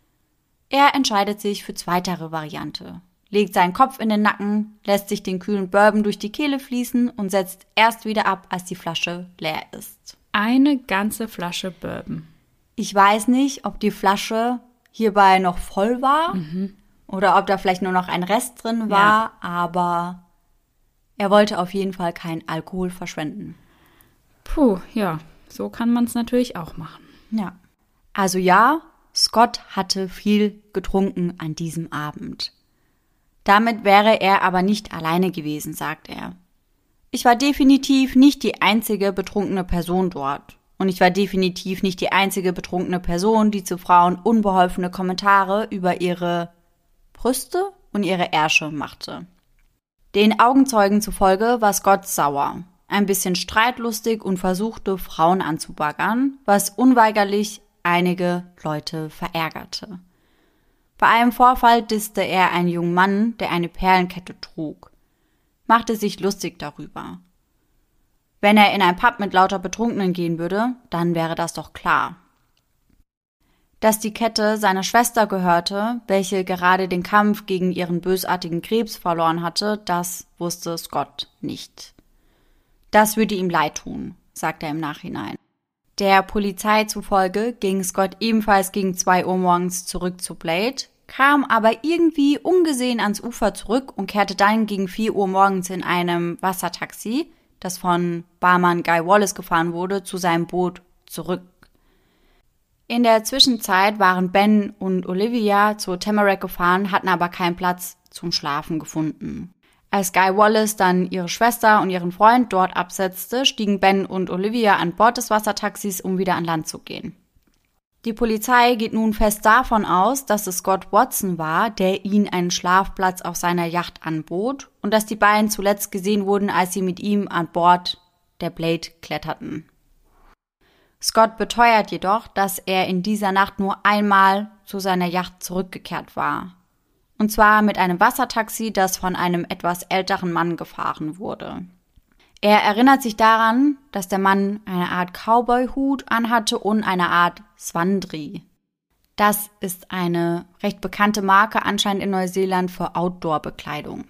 Er entscheidet sich für zweitere Variante, legt seinen Kopf in den Nacken, lässt sich den kühlen Bourbon durch die Kehle fließen und setzt erst wieder ab, als die Flasche leer ist. Eine ganze Flasche Bourbon. Ich weiß nicht, ob die Flasche hierbei noch voll war oder ob da vielleicht nur noch ein Rest drin war, aber er wollte auf jeden Fall keinen Alkohol verschwenden. Puh, ja, so kann man es natürlich auch machen. Ja. Also ja, Scott hatte viel getrunken an diesem Abend. Damit wäre er aber nicht alleine gewesen, sagt er. Ich war definitiv nicht die einzige betrunkene Person dort. Und ich war definitiv nicht die einzige betrunkene Person, die zu Frauen unbeholfene Kommentare über ihre Brüste und ihre Ärsche machte. Den Augenzeugen zufolge war Scott sauer, ein bisschen streitlustig und versuchte, Frauen anzubaggern, was unweigerlich einige Leute verärgerte. Bei einem Vorfall disste er einen jungen Mann, der eine Perlenkette trug, machte sich lustig darüber. Wenn er in ein Pub mit lauter Betrunkenen gehen würde, dann wäre das doch klar. Dass die Kette seiner Schwester gehörte, welche gerade den Kampf gegen ihren bösartigen Krebs verloren hatte, das wusste Scott nicht. Das würde ihm leid tun, sagt er im Nachhinein. Der Polizei zufolge ging Scott ebenfalls gegen 2 Uhr morgens zurück zu Blade, kam aber irgendwie ungesehen ans Ufer zurück und kehrte dann gegen 4 Uhr morgens in einem Wassertaxi, das von Barmann Guy Wallace gefahren wurde, zu seinem Boot zurück. In der Zwischenzeit waren Ben und Olivia zur Tamarack gefahren, hatten aber keinen Platz zum Schlafen gefunden. Als Guy Wallace dann ihre Schwester und ihren Freund dort absetzte, stiegen Ben und Olivia an Bord des Wassertaxis, um wieder an Land zu gehen. Die Polizei geht nun fest davon aus, dass es Scott Watson war, der ihnen einen Schlafplatz auf seiner Yacht anbot und dass die beiden zuletzt gesehen wurden, als sie mit ihm an Bord der Blade kletterten. Scott beteuert jedoch, dass er in dieser Nacht nur einmal zu seiner Yacht zurückgekehrt war. Und zwar mit einem Wassertaxi, das von einem etwas älteren Mann gefahren wurde. Er erinnert sich daran, dass der Mann eine Art Cowboy-Hut anhatte und eine Art Swandri. Das ist eine recht bekannte Marke anscheinend in Neuseeland für Outdoor-Bekleidung.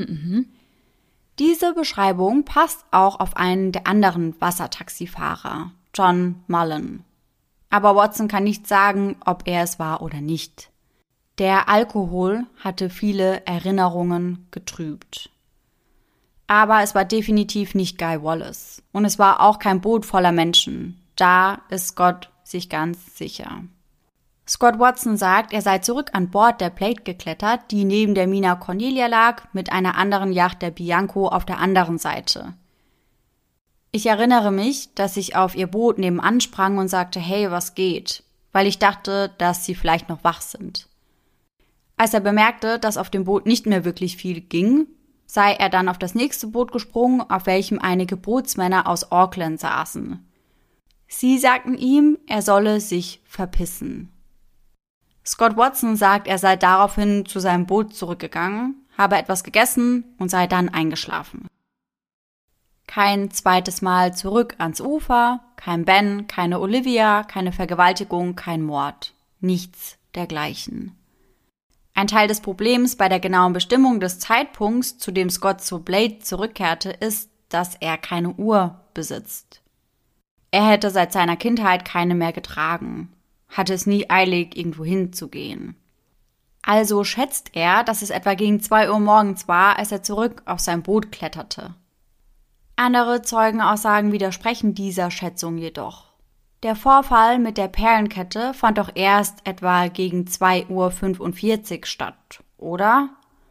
Diese Beschreibung passt auch auf einen der anderen Wassertaxifahrer, John Mullen. Aber Watson kann nicht sagen, ob er es war oder nicht. Der Alkohol hatte viele Erinnerungen getrübt. Aber es war definitiv nicht Guy Wallace. Und es war auch kein Boot voller Menschen. Da ist Scott sich ganz sicher. Scott Watson sagt, er sei zurück an Bord der Blade geklettert, die neben der Mina Cornelia lag, mit einer anderen Yacht, der Bianco, auf der anderen Seite. Ich erinnere mich, dass ich auf ihr Boot nebenan sprang und sagte, hey, was geht? Weil ich dachte, dass sie vielleicht noch wach sind. Als er bemerkte, dass auf dem Boot nicht mehr wirklich viel ging, sei er dann auf das nächste Boot gesprungen, auf welchem einige Bootsmänner aus Auckland saßen. Sie sagten ihm, er solle sich verpissen. Scott Watson sagt, er sei daraufhin zu seinem Boot zurückgegangen, habe etwas gegessen und sei dann eingeschlafen. kein zweites Mal zurück ans Ufer, kein Ben, keine Olivia, keine Vergewaltigung, kein Mord. Nichts dergleichen. Ein Teil des Problems bei der genauen Bestimmung des Zeitpunkts, zu dem Scott zu Blade zurückkehrte, ist, dass er keine Uhr besitzt. Er hätte seit seiner Kindheit keine mehr getragen, hatte es nie eilig, irgendwo hinzugehen. Also schätzt er, dass es etwa gegen 2 Uhr morgens war, als er zurück auf sein Boot kletterte. Andere Zeugenaussagen widersprechen dieser Schätzung jedoch. Der Vorfall mit der Perlenkette fand doch erst etwa gegen 2:45 Uhr statt, oder?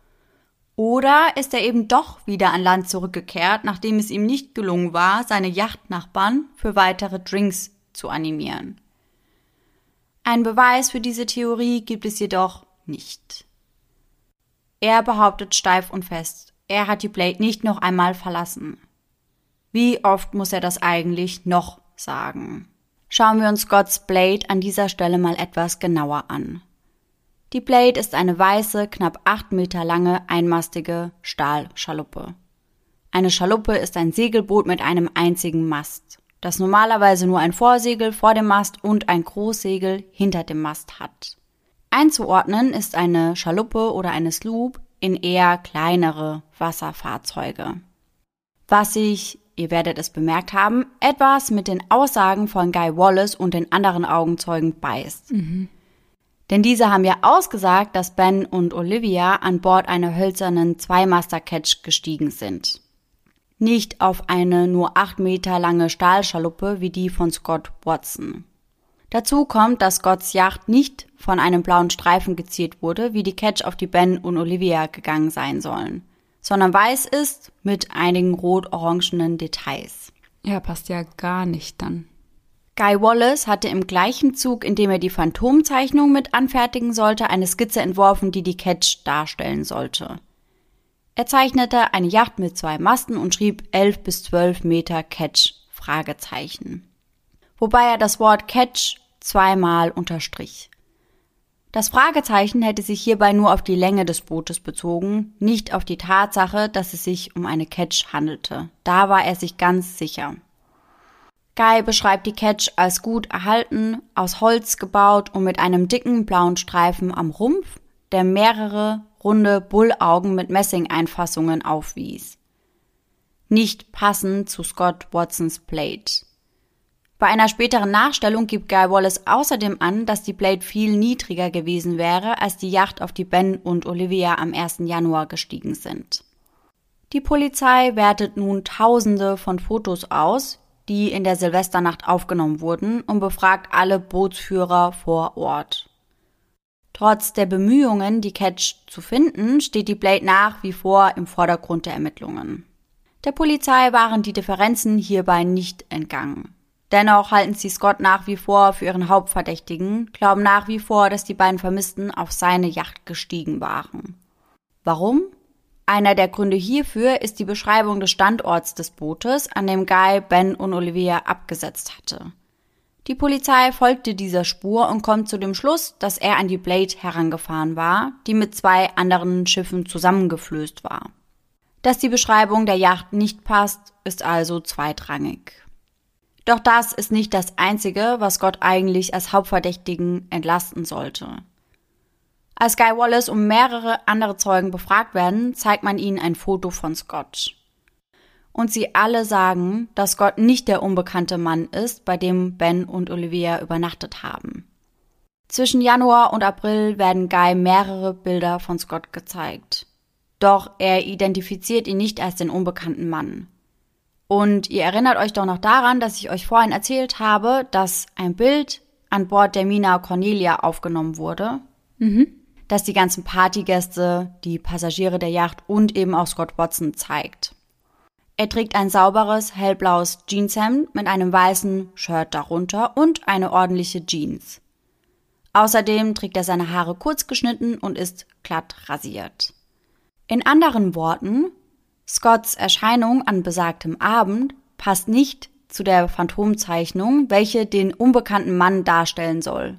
Oder ist er eben doch wieder an Land zurückgekehrt, nachdem es ihm nicht gelungen war, seine Yachtnachbarn für weitere Drinks zu animieren? Einen Beweis für diese Theorie gibt es jedoch nicht. Er behauptet steif und fest, er hat die Blade nicht noch einmal verlassen. Wie oft muss er das eigentlich noch sagen? Schauen wir uns Scotts Blade an dieser Stelle mal etwas genauer an. Die Blade ist eine weiße, knapp 8 Meter lange, einmastige Stahlschaluppe. Eine Schaluppe ist ein Segelboot mit einem einzigen Mast, das normalerweise nur ein Vorsegel vor dem Mast und ein Großsegel hinter dem Mast hat. Einzuordnen ist eine Schaluppe oder eine Sloop in eher kleinere Wasserfahrzeuge. Was sich, ihr werdet es bemerkt haben, etwas mit den Aussagen von Guy Wallace und den anderen Augenzeugen beißt. Denn diese haben ja ausgesagt, dass Ben und Olivia an Bord einer hölzernen Zweimaster-Ketch gestiegen sind. Nicht auf eine nur 8 Meter lange Stahlschaluppe wie die von Scott Watson. Dazu kommt, dass Scotts Yacht nicht von einem blauen Streifen geziert wurde, wie die Ketch auf die Ben und Olivia gegangen sein sollen, sondern weiß ist mit einigen rot-orangenen Details. Ja, passt ja gar nicht dann. Guy Wallace hatte im gleichen Zug, in dem er die Phantomzeichnung mit anfertigen sollte, eine Skizze entworfen, die die Ketch darstellen sollte. Er zeichnete eine Yacht mit 2 Masten und schrieb 11 bis 12 Meter Ketch, Fragezeichen. Wobei er das Wort Ketch 2-mal unterstrich. Das Fragezeichen hätte sich hierbei nur auf die Länge des Bootes bezogen, nicht auf die Tatsache, dass es sich um eine Ketch handelte. Da war er sich ganz sicher. Guy beschreibt die Ketch als gut erhalten, aus Holz gebaut und mit einem dicken blauen Streifen am Rumpf, der mehrere runde Bullaugen mit Messingeinfassungen aufwies. Nicht passend zu Scott Watsons Blade. Bei einer späteren Nachstellung gibt Guy Wallace außerdem an, dass die Blade viel niedriger gewesen wäre, als die Yacht, auf die Ben und Olivia am 1. Januar gestiegen sind. Die Polizei wertet nun Tausende von Fotos aus, die in der Silvesternacht aufgenommen wurden, und befragt alle Bootsführer vor Ort. Trotz der Bemühungen, die Ketch zu finden, steht die Blade nach wie vor im Vordergrund der Ermittlungen. Der Polizei waren die Differenzen hierbei nicht entgangen. Dennoch halten sie Scott nach wie vor für ihren Hauptverdächtigen, glauben nach wie vor, dass die beiden Vermissten auf seine Yacht gestiegen waren. Warum? Einer der Gründe hierfür ist die Beschreibung des Standorts des Bootes, an dem Guy, Ben und Olivia abgesetzt hatte. Die Polizei folgte dieser Spur und kommt zu dem Schluss, dass er an die Blade herangefahren war, die mit 2 anderen Schiffen zusammengeflößt war. Dass die Beschreibung der Yacht nicht passt, ist also zweitrangig. Doch das ist nicht das Einzige, was Scott eigentlich als Hauptverdächtigen entlasten sollte. Als Guy Wallace und mehrere andere Zeugen befragt werden, zeigt man ihnen ein Foto von Scott. Und sie alle sagen, dass Scott nicht der unbekannte Mann ist, bei dem Ben und Olivia übernachtet haben. Zwischen Januar und April werden Guy mehrere Bilder von Scott gezeigt. Doch er identifiziert ihn nicht als den unbekannten Mann. Und ihr erinnert euch doch noch daran, dass ich euch vorhin erzählt habe, dass ein Bild an Bord der Mina Cornelia aufgenommen wurde, das die ganzen Partygäste, die Passagiere der Yacht und eben auch Scott Watson zeigt. Er trägt ein sauberes, hellblaues Jeanshemd mit einem weißen Shirt darunter und eine ordentliche Jeans. Außerdem trägt er seine Haare kurz geschnitten und ist glatt rasiert. In anderen Worten, Scotts Erscheinung an besagtem Abend passt nicht zu der Phantomzeichnung, welche den unbekannten Mann darstellen soll.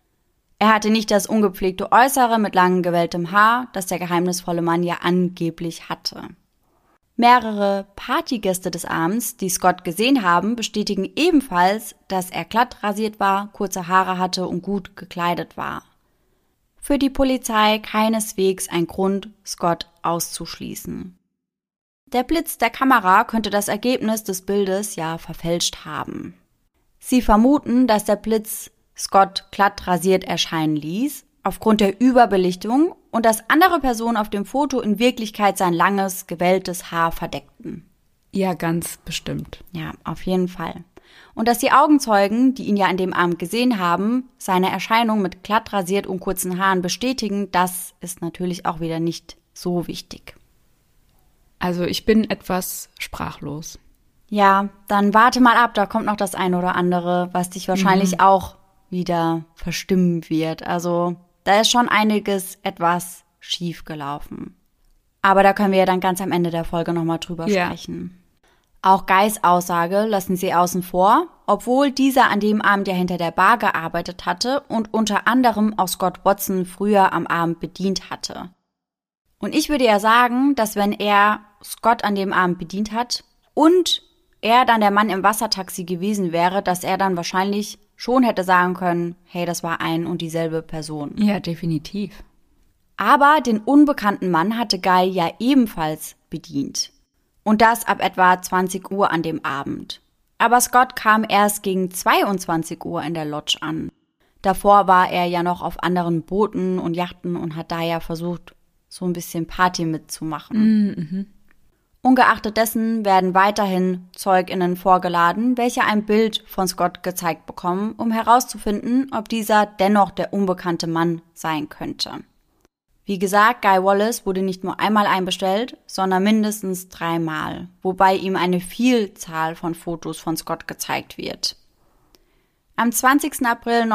Er hatte nicht das ungepflegte Äußere mit langem gewelltem Haar, das der geheimnisvolle Mann ja angeblich hatte. Mehrere Partygäste des Abends, die Scott gesehen haben, bestätigen ebenfalls, dass er glatt rasiert war, kurze Haare hatte und gut gekleidet war. Für die Polizei keineswegs ein Grund, Scott auszuschließen. Der Blitz der Kamera könnte das Ergebnis des Bildes ja verfälscht haben. Sie vermuten, dass der Blitz Scott glatt rasiert erscheinen ließ, aufgrund der Überbelichtung, und dass andere Personen auf dem Foto in Wirklichkeit sein langes, gewelltes Haar verdeckten. Ja, ganz bestimmt. Ja, auf jeden Fall. Und dass die Augenzeugen, die ihn ja an dem Abend gesehen haben, seine Erscheinung mit glatt rasiert und kurzen Haaren bestätigen, das ist natürlich auch wieder nicht so wichtig. Also ich bin etwas sprachlos. Ja, dann warte mal ab, da kommt noch das eine oder andere, was dich wahrscheinlich auch wieder verstimmen wird. Also da ist schon einiges etwas schief gelaufen. Aber da können wir ja dann ganz am Ende der Folge nochmal drüber sprechen. Auch Guys Aussage lassen sie außen vor, obwohl dieser an dem Abend ja hinter der Bar gearbeitet hatte und unter anderem auch Scott Watson früher am Abend bedient hatte. Und ich würde ja sagen, dass wenn er Scott an dem Abend bedient hat und er dann der Mann im Wassertaxi gewesen wäre, dass er dann wahrscheinlich schon hätte sagen können, hey, das war ein und dieselbe Person. Ja, definitiv. Aber den unbekannten Mann hatte Guy ja ebenfalls bedient. Und das ab etwa 20 Uhr an dem Abend. Aber Scott kam erst gegen 22 Uhr in der Lodge an. Davor war er ja noch auf anderen Booten und Yachten und hat da ja versucht, so ein bisschen Party mitzumachen. Ungeachtet dessen werden weiterhin ZeugInnen vorgeladen, welche ein Bild von Scott gezeigt bekommen, um herauszufinden, ob dieser dennoch der unbekannte Mann sein könnte. Wie gesagt, Guy Wallace wurde nicht nur einmal einbestellt, sondern mindestens 3 Mal, wobei ihm eine Vielzahl von Fotos von Scott gezeigt wird. Am 20. April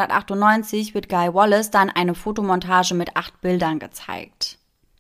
1998 wird Guy Wallace dann eine Fotomontage mit 8 Bildern gezeigt.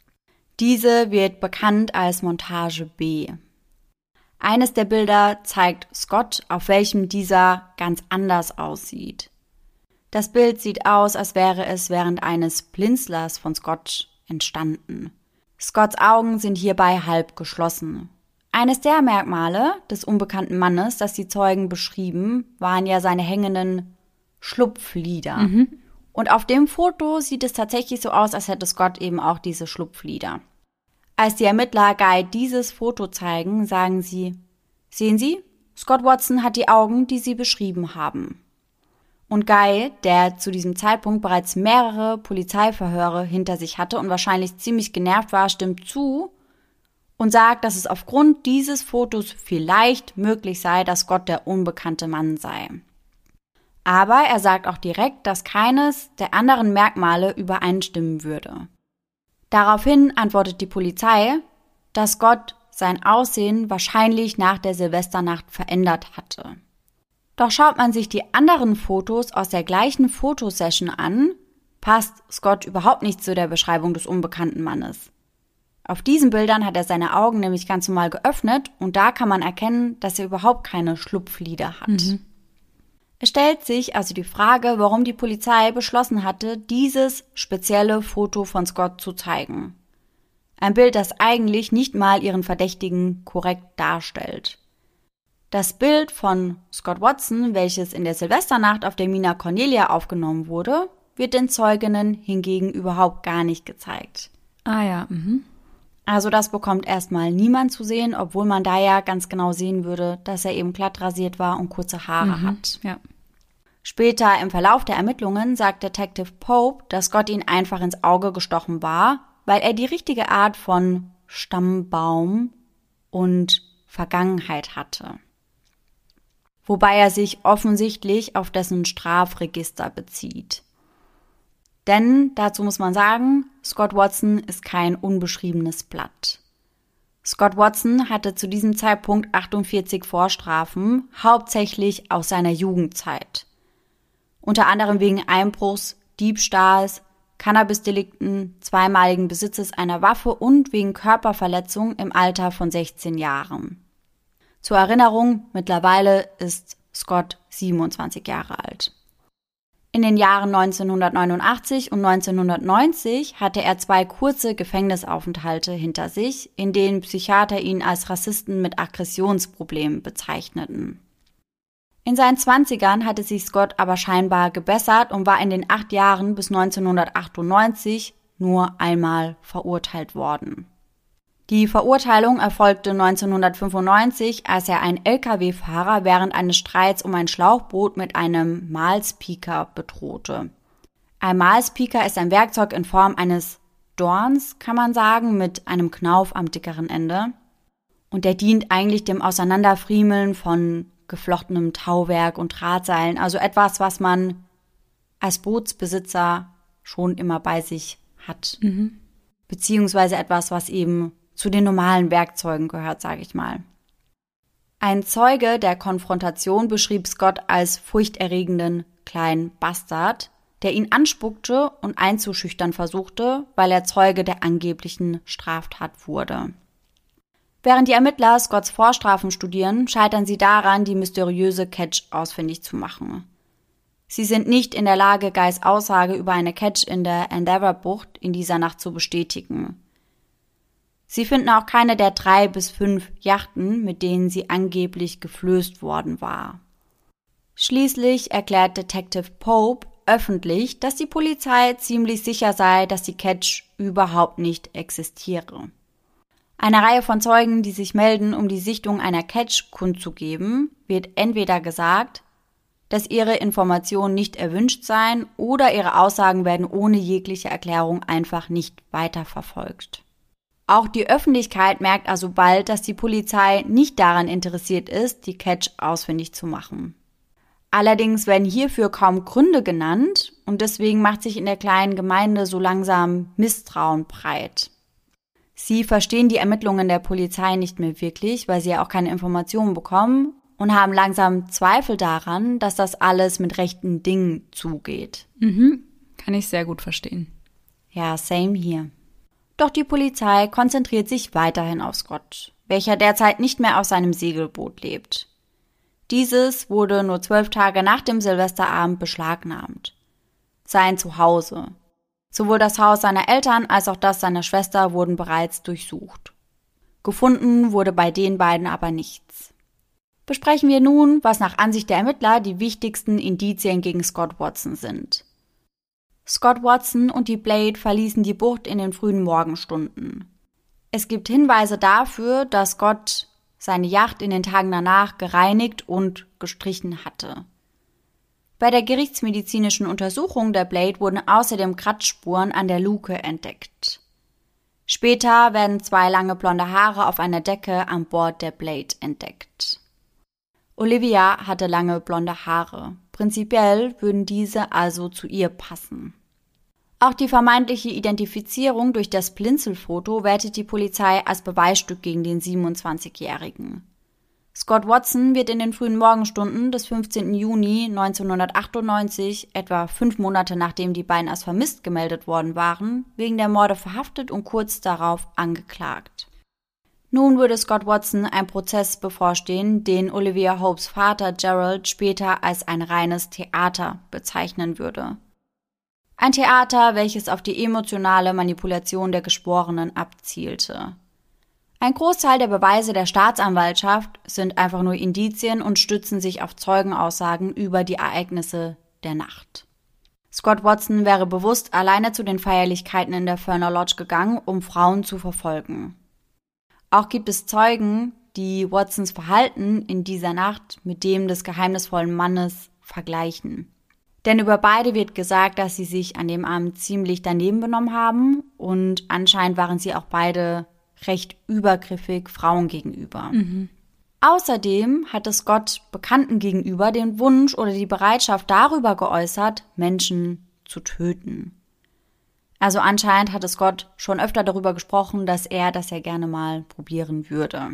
Diese wird bekannt als Montage B. Eines der Bilder zeigt Scott, auf welchem dieser ganz anders aussieht. Das Bild sieht aus, als wäre es während eines Blinzlers von Scott entstanden. Scotts Augen sind hierbei halb geschlossen. Eines der Merkmale des unbekannten Mannes, das die Zeugen beschrieben, waren ja seine hängenden Schlupflider. Und auf dem Foto sieht es tatsächlich so aus, als hätte Scott eben auch diese Schlupflider. Als die Ermittler Guy dieses Foto zeigen, sagen sie, sehen Sie, Scott Watson hat die Augen, die Sie beschrieben haben. Und Guy, der zu diesem Zeitpunkt bereits mehrere Polizeiverhöre hinter sich hatte und wahrscheinlich ziemlich genervt war, stimmt zu und sagt, dass es aufgrund dieses Fotos vielleicht möglich sei, dass Scott der unbekannte Mann sei. Aber er sagt auch direkt, dass keines der anderen Merkmale übereinstimmen würde. Daraufhin antwortet die Polizei, dass Scott sein Aussehen wahrscheinlich nach der Silvesternacht verändert hatte. Doch schaut man sich die anderen Fotos aus der gleichen Fotosession an, passt Scott überhaupt nicht zu der Beschreibung des unbekannten Mannes. Auf diesen Bildern hat er seine Augen nämlich ganz normal geöffnet und da kann man erkennen, dass er überhaupt keine Schlupflider hat. Es stellt sich also die Frage, warum die Polizei beschlossen hatte, dieses spezielle Foto von Scott zu zeigen. Ein Bild, das eigentlich nicht mal ihren Verdächtigen korrekt darstellt. Das Bild von Scott Watson, welches in der Silvesternacht auf der Mina Cornelia aufgenommen wurde, wird den Zeuginnen hingegen überhaupt gar nicht gezeigt. Ah ja, Also das bekommt erstmal niemand zu sehen, obwohl man da ja ganz genau sehen würde, dass er eben glatt rasiert war und kurze Haare hat. Ja. Später im Verlauf der Ermittlungen sagt Detective Pope, dass Scott ihn einfach ins Auge gestochen war, weil er die richtige Art von Stammbaum und Vergangenheit hatte. Wobei er sich offensichtlich auf dessen Strafregister bezieht. Denn, dazu muss man sagen, Scott Watson ist kein unbeschriebenes Blatt. Scott Watson hatte zu diesem Zeitpunkt 48 Vorstrafen, hauptsächlich aus seiner Jugendzeit. Unter anderem wegen Einbruchs, Diebstahls, Cannabisdelikten, zweimaligen Besitzes einer Waffe und wegen Körperverletzung im Alter von 16 Jahren. Zur Erinnerung, mittlerweile ist Scott 27 Jahre alt. In den Jahren 1989 und 1990 hatte er 2 kurze Gefängnisaufenthalte hinter sich, in denen Psychiater ihn als Rassisten mit Aggressionsproblemen bezeichneten. In seinen 20ern hatte sich Scott aber scheinbar gebessert und war in den 8 Jahren bis 1998 nur einmal verurteilt worden. Die Verurteilung erfolgte 1995, als er einen Lkw-Fahrer während eines Streits um ein Schlauchboot mit einem Mahlspeaker bedrohte. Ein Mahlspeaker ist ein Werkzeug in Form eines Dorns, kann man sagen, mit einem Knauf am dickeren Ende. Und der dient eigentlich dem Auseinanderfriemeln von geflochtenem Tauwerk und Drahtseilen, also etwas, was man als Bootsbesitzer schon immer bei sich hat. Beziehungsweise etwas, was eben zu den normalen Werkzeugen gehört, sage ich mal. Ein Zeuge der Konfrontation beschrieb Scott als furchterregenden kleinen Bastard, der ihn anspuckte und einzuschüchtern versuchte, weil er Zeuge der angeblichen Straftat wurde. Während die Ermittler Scotts Vorstrafen studieren, scheitern sie daran, die mysteriöse Ketch ausfindig zu machen. Sie sind nicht in der Lage, Guys Aussage über eine Ketch in der Endeavour-Bucht in dieser Nacht zu bestätigen. Sie finden auch keine der 3 bis 5 Yachten, mit denen sie angeblich geflößt worden war. Schließlich erklärt Detective Pope öffentlich, dass die Polizei ziemlich sicher sei, dass die Ketch überhaupt nicht existiere. Einer Reihe von Zeugen, die sich melden, um die Sichtung einer Ketch kundzugeben, wird entweder gesagt, dass ihre Informationen nicht erwünscht seien oder ihre Aussagen werden ohne jegliche Erklärung einfach nicht weiterverfolgt. Auch die Öffentlichkeit merkt also bald, dass die Polizei nicht daran interessiert ist, die Ketch ausfindig zu machen. Allerdings werden hierfür kaum Gründe genannt und deswegen macht sich in der kleinen Gemeinde so langsam Misstrauen breit. Sie verstehen die Ermittlungen der Polizei nicht mehr wirklich, weil sie ja auch keine Informationen bekommen und haben langsam Zweifel daran, dass das alles mit rechten Dingen zugeht. Kann ich sehr gut verstehen. Ja, same hier. Doch die Polizei konzentriert sich weiterhin auf Scott, welcher derzeit nicht mehr auf seinem Segelboot lebt. Dieses wurde nur 12 Tage nach dem Silvesterabend beschlagnahmt. Sein Zuhause. Sowohl das Haus seiner Eltern als auch das seiner Schwester wurden bereits durchsucht. Gefunden wurde bei den beiden aber nichts. Besprechen wir nun, was nach Ansicht der Ermittler die wichtigsten Indizien gegen Scott Watson sind. Scott Watson und die Blade verließen die Bucht in den frühen Morgenstunden. Es gibt Hinweise dafür, dass Scott seine Yacht in den Tagen danach gereinigt und gestrichen hatte. Bei der gerichtsmedizinischen Untersuchung der Blade wurden außerdem Kratzspuren an der Luke entdeckt. Später werden 2 lange blonde Haare auf einer Decke an Bord der Blade entdeckt. Olivia hatte lange blonde Haare. Prinzipiell würden diese also zu ihr passen. Auch die vermeintliche Identifizierung durch das Blinzelfoto wertet die Polizei als Beweisstück gegen den 27-Jährigen. Scott Watson wird in den frühen Morgenstunden des 15. Juni 1998, etwa 5 Monate nachdem die beiden als vermisst gemeldet worden waren, wegen der Morde verhaftet und kurz darauf angeklagt. Nun würde Scott Watson ein Prozess bevorstehen, den Olivia Hopes Vater Gerald später als ein reines Theater bezeichnen würde. Ein Theater, welches auf die emotionale Manipulation der Geschworenen abzielte. Ein Großteil der Beweise der Staatsanwaltschaft sind einfach nur Indizien und stützen sich auf Zeugenaussagen über die Ereignisse der Nacht. Scott Watson wäre bewusst alleine zu den Feierlichkeiten in der Ferner Lodge gegangen, um Frauen zu verfolgen. Auch gibt es Zeugen, die Watsons Verhalten in dieser Nacht mit dem des geheimnisvollen Mannes vergleichen. Denn über beide wird gesagt, dass sie sich an dem Abend ziemlich daneben benommen haben und anscheinend waren sie auch beide recht übergriffig Frauen gegenüber. Außerdem hatte Scott Bekannten gegenüber den Wunsch oder die Bereitschaft darüber geäußert, Menschen zu töten. Also anscheinend hatte Scott schon öfter darüber gesprochen, dass er das ja gerne mal probieren würde.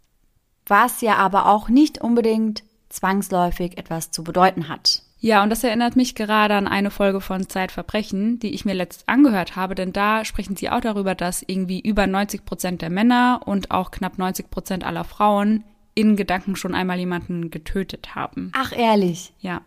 Was ja aber auch nicht unbedingt zwangsläufig etwas zu bedeuten hat. Ja, und das erinnert mich gerade an eine Folge von Zeitverbrechen, die ich mir letzt angehört habe, denn da sprechen sie auch darüber, dass irgendwie über 90% der Männer und auch knapp 90% aller Frauen in Gedanken schon einmal jemanden getötet haben. Ach, ehrlich? Ja.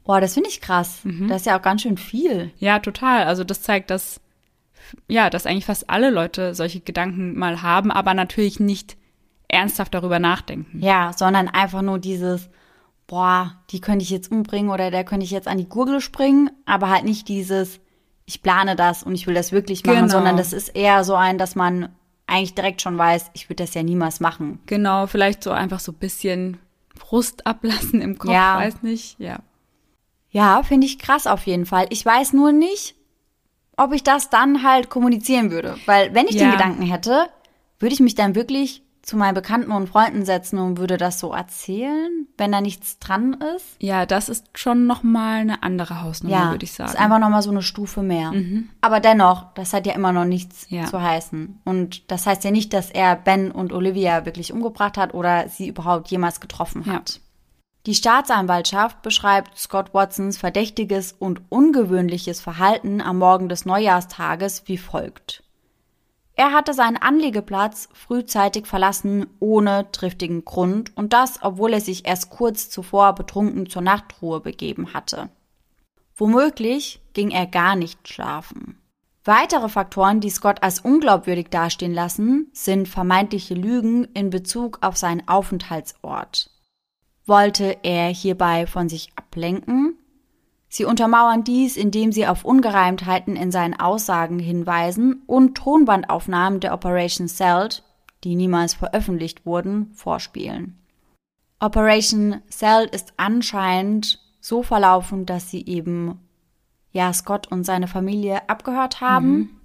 Boah, das finde ich krass. Das ist ja auch ganz schön viel. Ja, total. Also das zeigt, dass eigentlich fast alle Leute solche Gedanken mal haben, aber natürlich nicht ernsthaft darüber nachdenken. Ja, sondern einfach nur dieses, boah, die könnte ich jetzt umbringen oder der könnte ich jetzt an die Gurgel springen, aber halt nicht dieses, ich plane das und ich will das wirklich machen, sondern das ist eher so dass man eigentlich direkt schon weiß, ich würde das ja niemals machen. Genau, vielleicht so einfach so ein bisschen Frust ablassen im Kopf, weiß nicht, ja. Ja, finde ich krass auf jeden Fall. Ich weiß nur nicht, ob ich das dann halt kommunizieren würde. Weil wenn ich den Gedanken hätte, würde ich mich dann wirklich zu meinen Bekannten und Freunden setzen und würde das so erzählen, wenn da nichts dran ist. Ja, das ist schon nochmal eine andere Hausnummer, würde ich sagen. Ist einfach nochmal so eine Stufe mehr. Aber dennoch, das hat ja immer noch nichts zu heißen. Und das heißt ja nicht, dass er Ben und Olivia wirklich umgebracht hat oder sie überhaupt jemals getroffen hat. Ja. Die Staatsanwaltschaft beschreibt Scott Watsons verdächtiges und ungewöhnliches Verhalten am Morgen des Neujahrstages wie folgt. Er hatte seinen Anlegeplatz frühzeitig verlassen, ohne triftigen Grund, und das, obwohl er sich erst kurz zuvor betrunken zur Nachtruhe begeben hatte. Womöglich ging er gar nicht schlafen. Weitere Faktoren, die Scott als unglaubwürdig dastehen lassen, sind vermeintliche Lügen in Bezug auf seinen Aufenthaltsort. Wollte er hierbei von sich ablenken? Sie untermauern dies, indem sie auf Ungereimtheiten in seinen Aussagen hinweisen und Tonbandaufnahmen der Operation Celt, die niemals veröffentlicht wurden, vorspielen. Operation Celt ist anscheinend so verlaufen, dass sie eben Scott und seine Familie abgehört haben.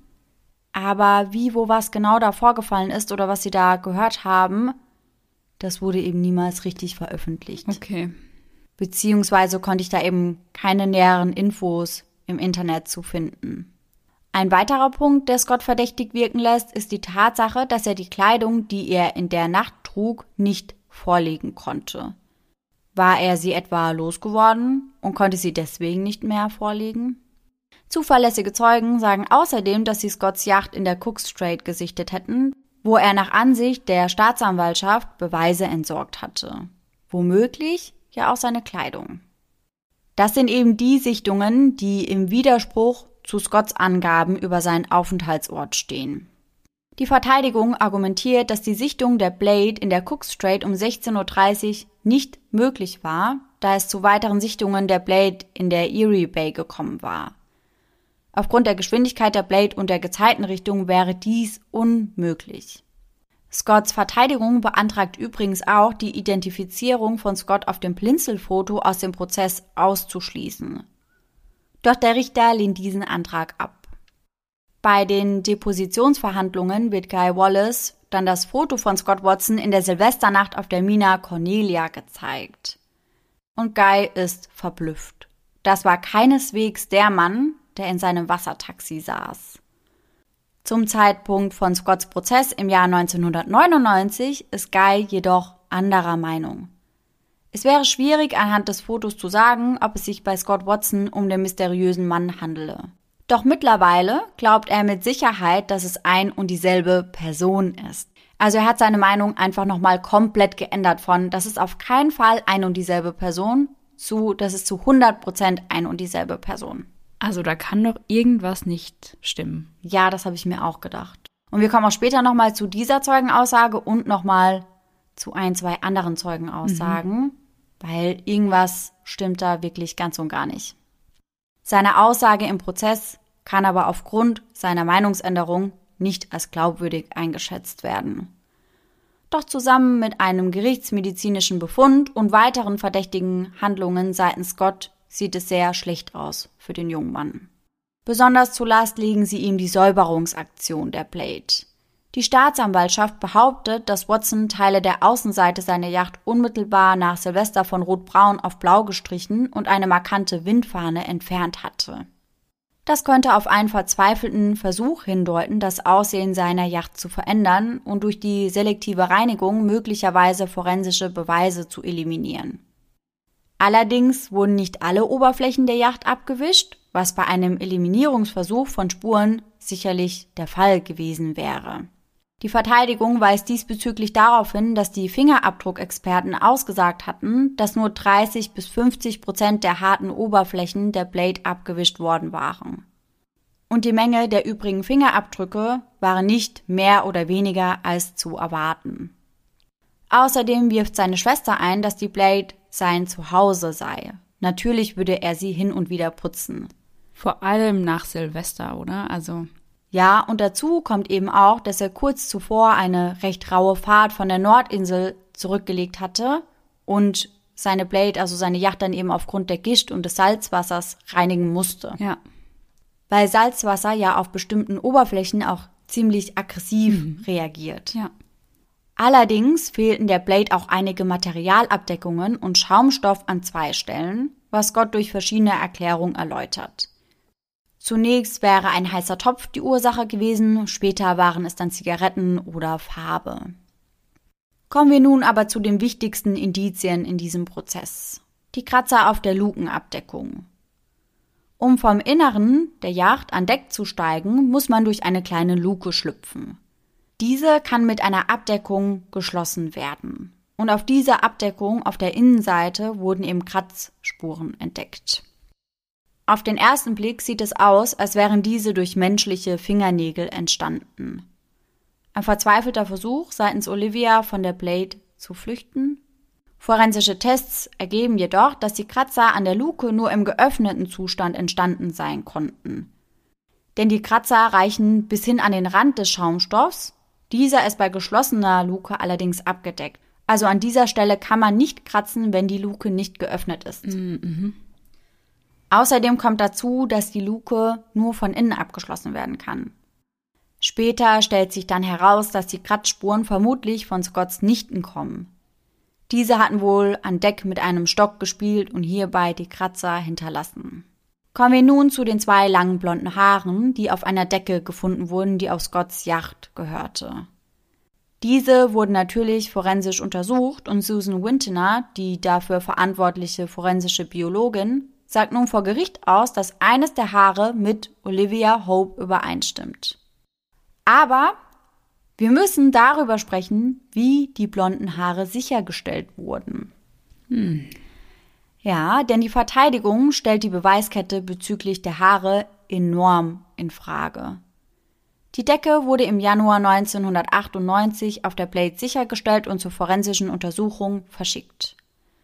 Aber wie, wo, was genau da vorgefallen ist oder was sie da gehört haben, das wurde eben niemals richtig veröffentlicht. Okay. Beziehungsweise konnte ich da eben keine näheren Infos im Internet zu finden. Ein weiterer Punkt, der Scott verdächtig wirken lässt, ist die Tatsache, dass er die Kleidung, die er in der Nacht trug, nicht vorlegen konnte. War er sie etwa losgeworden und konnte sie deswegen nicht mehr vorlegen? Zuverlässige Zeugen sagen außerdem, dass sie Scotts Yacht in der Cook Strait gesichtet hätten, wo er nach Ansicht der Staatsanwaltschaft Beweise entsorgt hatte. Womöglich ja auch seine Kleidung. Das sind eben die Sichtungen, die im Widerspruch zu Scotts Angaben über seinen Aufenthaltsort stehen. Die Verteidigung argumentiert, dass die Sichtung der Blade in der Cook Strait um 16:30 Uhr nicht möglich war, da es zu weiteren Sichtungen der Blade in der Erie Bay gekommen war. Aufgrund der Geschwindigkeit der Blade und der Gezeitenrichtung wäre dies unmöglich. Scotts Verteidigung beantragt übrigens auch, die Identifizierung von Scott auf dem Blinzelfoto aus dem Prozess auszuschließen. Doch der Richter lehnt diesen Antrag ab. Bei den Depositionsverhandlungen wird Guy Wallace dann das Foto von Scott Watson in der Silvesternacht auf der Mina Cornelia gezeigt. Und Guy ist verblüfft. Das war keineswegs der Mann, der in seinem Wassertaxi saß. Zum Zeitpunkt von Scotts Prozess im Jahr 1999 ist Guy jedoch anderer Meinung. Es wäre schwierig, anhand des Fotos zu sagen, ob es sich bei Scott Watson um den mysteriösen Mann handele. Doch mittlerweile glaubt er mit Sicherheit, dass es ein und dieselbe Person ist. Also er hat seine Meinung einfach nochmal komplett geändert von, das ist auf keinen Fall ein und dieselbe Person, zu, das ist zu 100% ein und dieselbe Person. Also da kann doch irgendwas nicht stimmen. Ja, das habe ich mir auch gedacht. Und wir kommen auch später nochmal zu dieser Zeugenaussage und nochmal zu 1, 2 anderen Zeugenaussagen, weil irgendwas stimmt da wirklich ganz und gar nicht. Seine Aussage im Prozess kann aber aufgrund seiner Meinungsänderung nicht als glaubwürdig eingeschätzt werden. Doch zusammen mit einem gerichtsmedizinischen Befund und weiteren verdächtigen Handlungen seitens Scott sieht es sehr schlecht aus für den jungen Mann. Besonders zur Last legen sie ihm die Säuberungsaktion der Blade. Die Staatsanwaltschaft behauptet, dass Watson Teile der Außenseite seiner Yacht unmittelbar nach Silvester von rot-braun auf blau gestrichen und eine markante Windfahne entfernt hatte. Das könnte auf einen verzweifelten Versuch hindeuten, das Aussehen seiner Yacht zu verändern und durch die selektive Reinigung möglicherweise forensische Beweise zu eliminieren. Allerdings wurden nicht alle Oberflächen der Yacht abgewischt, was bei einem Eliminierungsversuch von Spuren sicherlich der Fall gewesen wäre. Die Verteidigung weist diesbezüglich darauf hin, dass die Fingerabdruckexperten ausgesagt hatten, dass nur 30-50% der harten Oberflächen der Blade abgewischt worden waren. Und die Menge der übrigen Fingerabdrücke waren nicht mehr oder weniger als zu erwarten. Außerdem wirft seine Schwester ein, dass die Blade sein Zuhause sei. Natürlich würde er sie hin und wieder putzen. Vor allem nach Silvester, oder? Ja, und dazu kommt eben auch, dass er kurz zuvor eine recht raue Fahrt von der Nordinsel zurückgelegt hatte und seine Blade, also seine Yacht, dann eben aufgrund der Gischt und des Salzwassers reinigen musste. Ja. Weil Salzwasser ja auf bestimmten Oberflächen auch ziemlich aggressiv reagiert. Ja. Allerdings fehlten der Blade auch einige Materialabdeckungen und Schaumstoff an 2 Stellen, was Scott durch verschiedene Erklärungen erläutert. Zunächst wäre ein heißer Topf die Ursache gewesen, später waren es dann Zigaretten oder Farbe. Kommen wir nun aber zu den wichtigsten Indizien in diesem Prozess. Die Kratzer auf der Lukenabdeckung. Um vom Inneren der Yacht an Deck zu steigen, muss man durch eine kleine Luke schlüpfen. Diese kann mit einer Abdeckung geschlossen werden. Und auf dieser Abdeckung auf der Innenseite wurden eben Kratzspuren entdeckt. Auf den ersten Blick sieht es aus, als wären diese durch menschliche Fingernägel entstanden. Ein verzweifelter Versuch seitens Olivia von der Blade zu flüchten. Forensische Tests ergeben jedoch, dass die Kratzer an der Luke nur im geöffneten Zustand entstanden sein konnten. Denn die Kratzer reichen bis hin an den Rand des Schaumstoffs, dieser ist bei geschlossener Luke allerdings abgedeckt. Also an dieser Stelle kann man nicht kratzen, wenn die Luke nicht geöffnet ist. Mhm. Außerdem kommt dazu, dass die Luke nur von innen abgeschlossen werden kann. Später stellt sich dann heraus, dass die Kratzspuren vermutlich von Scotts Nichten kommen. Diese hatten wohl an Deck mit einem Stock gespielt und hierbei die Kratzer hinterlassen. Kommen wir nun zu den 2 langen blonden Haaren, die auf einer Decke gefunden wurden, die auf Scotts Yacht gehörte. Diese wurden natürlich forensisch untersucht und Susan Wintener, die dafür verantwortliche forensische Biologin, sagt nun vor Gericht aus, dass eines der Haare mit Olivia Hope übereinstimmt. Aber wir müssen darüber sprechen, wie die blonden Haare sichergestellt wurden. Ja, denn die Verteidigung stellt die Beweiskette bezüglich der Haare enorm in Frage. Die Decke wurde im Januar 1998 auf der Blade sichergestellt und zur forensischen Untersuchung verschickt.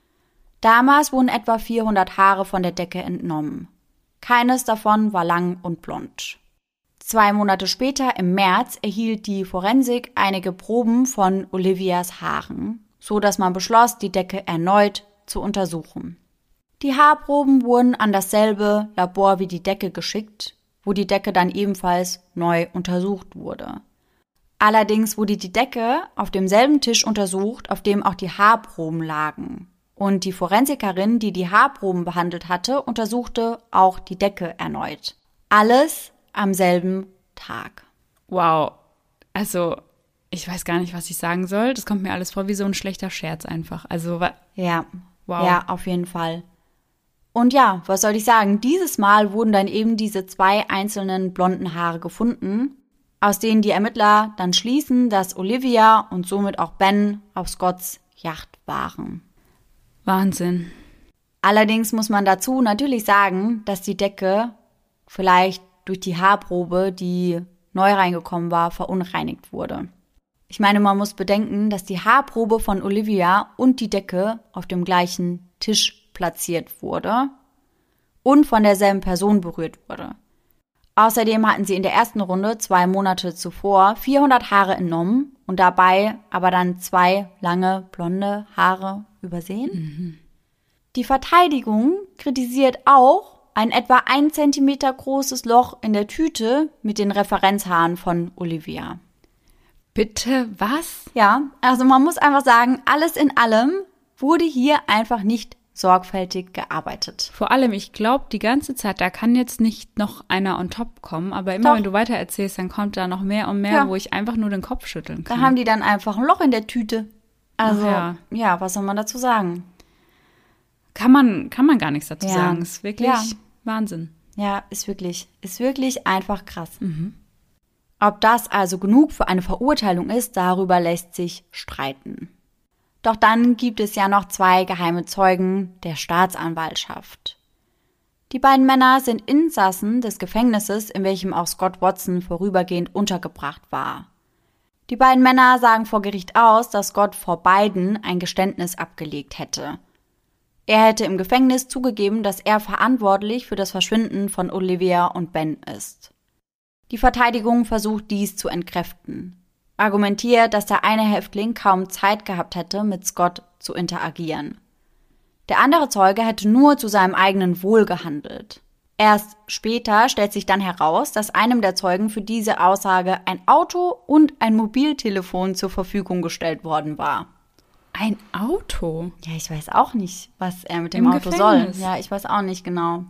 Damals wurden etwa 400 Haare von der Decke entnommen. Keines davon war lang und blond. 2 Monate später, im März, erhielt die Forensik einige Proben von Olivias Haaren, so dass man beschloss, die Decke erneut zu untersuchen. Die Haarproben wurden an dasselbe Labor wie die Decke geschickt, wo die Decke dann ebenfalls neu untersucht wurde. Allerdings wurde die Decke auf demselben Tisch untersucht, auf dem auch die Haarproben lagen. Und die Forensikerin, die die Haarproben behandelt hatte, untersuchte auch die Decke erneut. Alles am selben Tag. Wow. Also, ich weiß gar nicht, was ich sagen soll. Das kommt mir alles vor wie so ein schlechter Scherz einfach. Ja, wow. Ja, auf jeden Fall. Und ja, was soll ich sagen? Dieses Mal wurden dann eben diese 2 einzelnen blonden Haare gefunden, aus denen die Ermittler dann schließen, dass Olivia und somit auch Ben auf Scotts Yacht waren. Wahnsinn. Allerdings muss man dazu natürlich sagen, dass die Decke vielleicht durch die Haarprobe, die neu reingekommen war, verunreinigt wurde. Ich meine, man muss bedenken, dass die Haarprobe von Olivia und die Decke auf dem gleichen Tisch platziert wurde und von derselben Person berührt wurde. Außerdem hatten sie in der ersten Runde 2 Monate zuvor 400 Haare entnommen und dabei aber dann 2 lange blonde Haare übersehen. Die Verteidigung kritisiert auch ein etwa 1 Zentimeter großes Loch in der Tüte mit den Referenzhaaren von Olivia. Bitte, was? Ja, also man muss einfach sagen, alles in allem wurde hier einfach nicht sorgfältig gearbeitet. Vor allem, ich glaube die ganze Zeit, da kann jetzt nicht noch einer on top kommen, aber immer wenn du weiter erzählst, dann kommt da noch mehr und mehr, wo ich einfach nur den Kopf schütteln kann. Da haben die dann einfach ein Loch in der Tüte. Also, ja, was soll man dazu sagen? Kann man gar nichts dazu sagen. Ist wirklich Wahnsinn. Ja, ist wirklich einfach krass. Ob das also genug für eine Verurteilung ist, darüber lässt sich streiten. Doch dann gibt es ja noch 2 geheime Zeugen der Staatsanwaltschaft. Die beiden Männer sind Insassen des Gefängnisses, in welchem auch Scott Watson vorübergehend untergebracht war. Die beiden Männer sagen vor Gericht aus, dass Scott vor beiden ein Geständnis abgelegt hätte. Er hätte im Gefängnis zugegeben, dass er verantwortlich für das Verschwinden von Olivia und Ben ist. Die Verteidigung versucht dies zu entkräften, argumentiert, dass der eine Häftling kaum Zeit gehabt hätte, mit Scott zu interagieren. Der andere Zeuge hätte nur zu seinem eigenen Wohl gehandelt. Erst später stellt sich dann heraus, dass einem der Zeugen für diese Aussage ein Auto und ein Mobiltelefon zur Verfügung gestellt worden war. Ein Auto? Ja, ich weiß auch nicht, was er mit dem Auto soll. Ja, ich weiß auch nicht genau.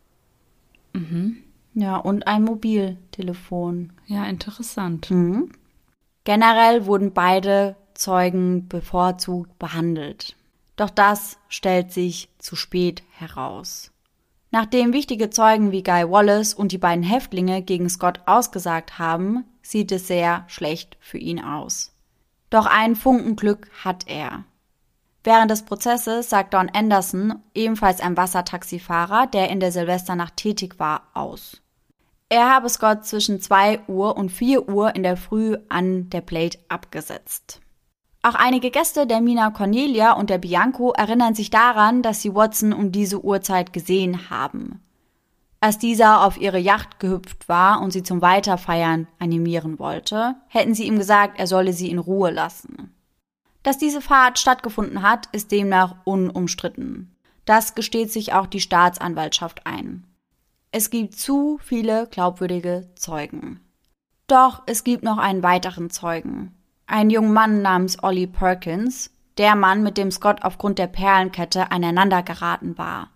Ja, und ein Mobiltelefon. Ja, interessant. Generell wurden beide Zeugen bevorzugt behandelt. Doch das stellt sich zu spät heraus. Nachdem wichtige Zeugen wie Guy Wallace und die beiden Häftlinge gegen Scott ausgesagt haben, sieht es sehr schlecht für ihn aus. Doch ein Funken Glück hat er. Während des Prozesses sagt Don Anderson, ebenfalls ein Wassertaxifahrer, der in der Silvesternacht tätig war, aus. Er habe Scott zwischen 2 Uhr und 4 Uhr in der Früh an der Plate abgesetzt. Auch einige Gäste der Mina Cornelia und der Bianco erinnern sich daran, dass sie Watson um diese Uhrzeit gesehen haben. Als dieser auf ihre Yacht gehüpft war und sie zum Weiterfeiern animieren wollte, hätten sie ihm gesagt, er solle sie in Ruhe lassen. Dass diese Fahrt stattgefunden hat, ist demnach unumstritten. Das gesteht sich auch die Staatsanwaltschaft ein. Es gibt zu viele glaubwürdige Zeugen. Doch es gibt noch einen weiteren Zeugen. Ein junger Mann namens Ollie Perkins, der Mann, mit dem Scott aufgrund der Perlenkette aneinander geraten war.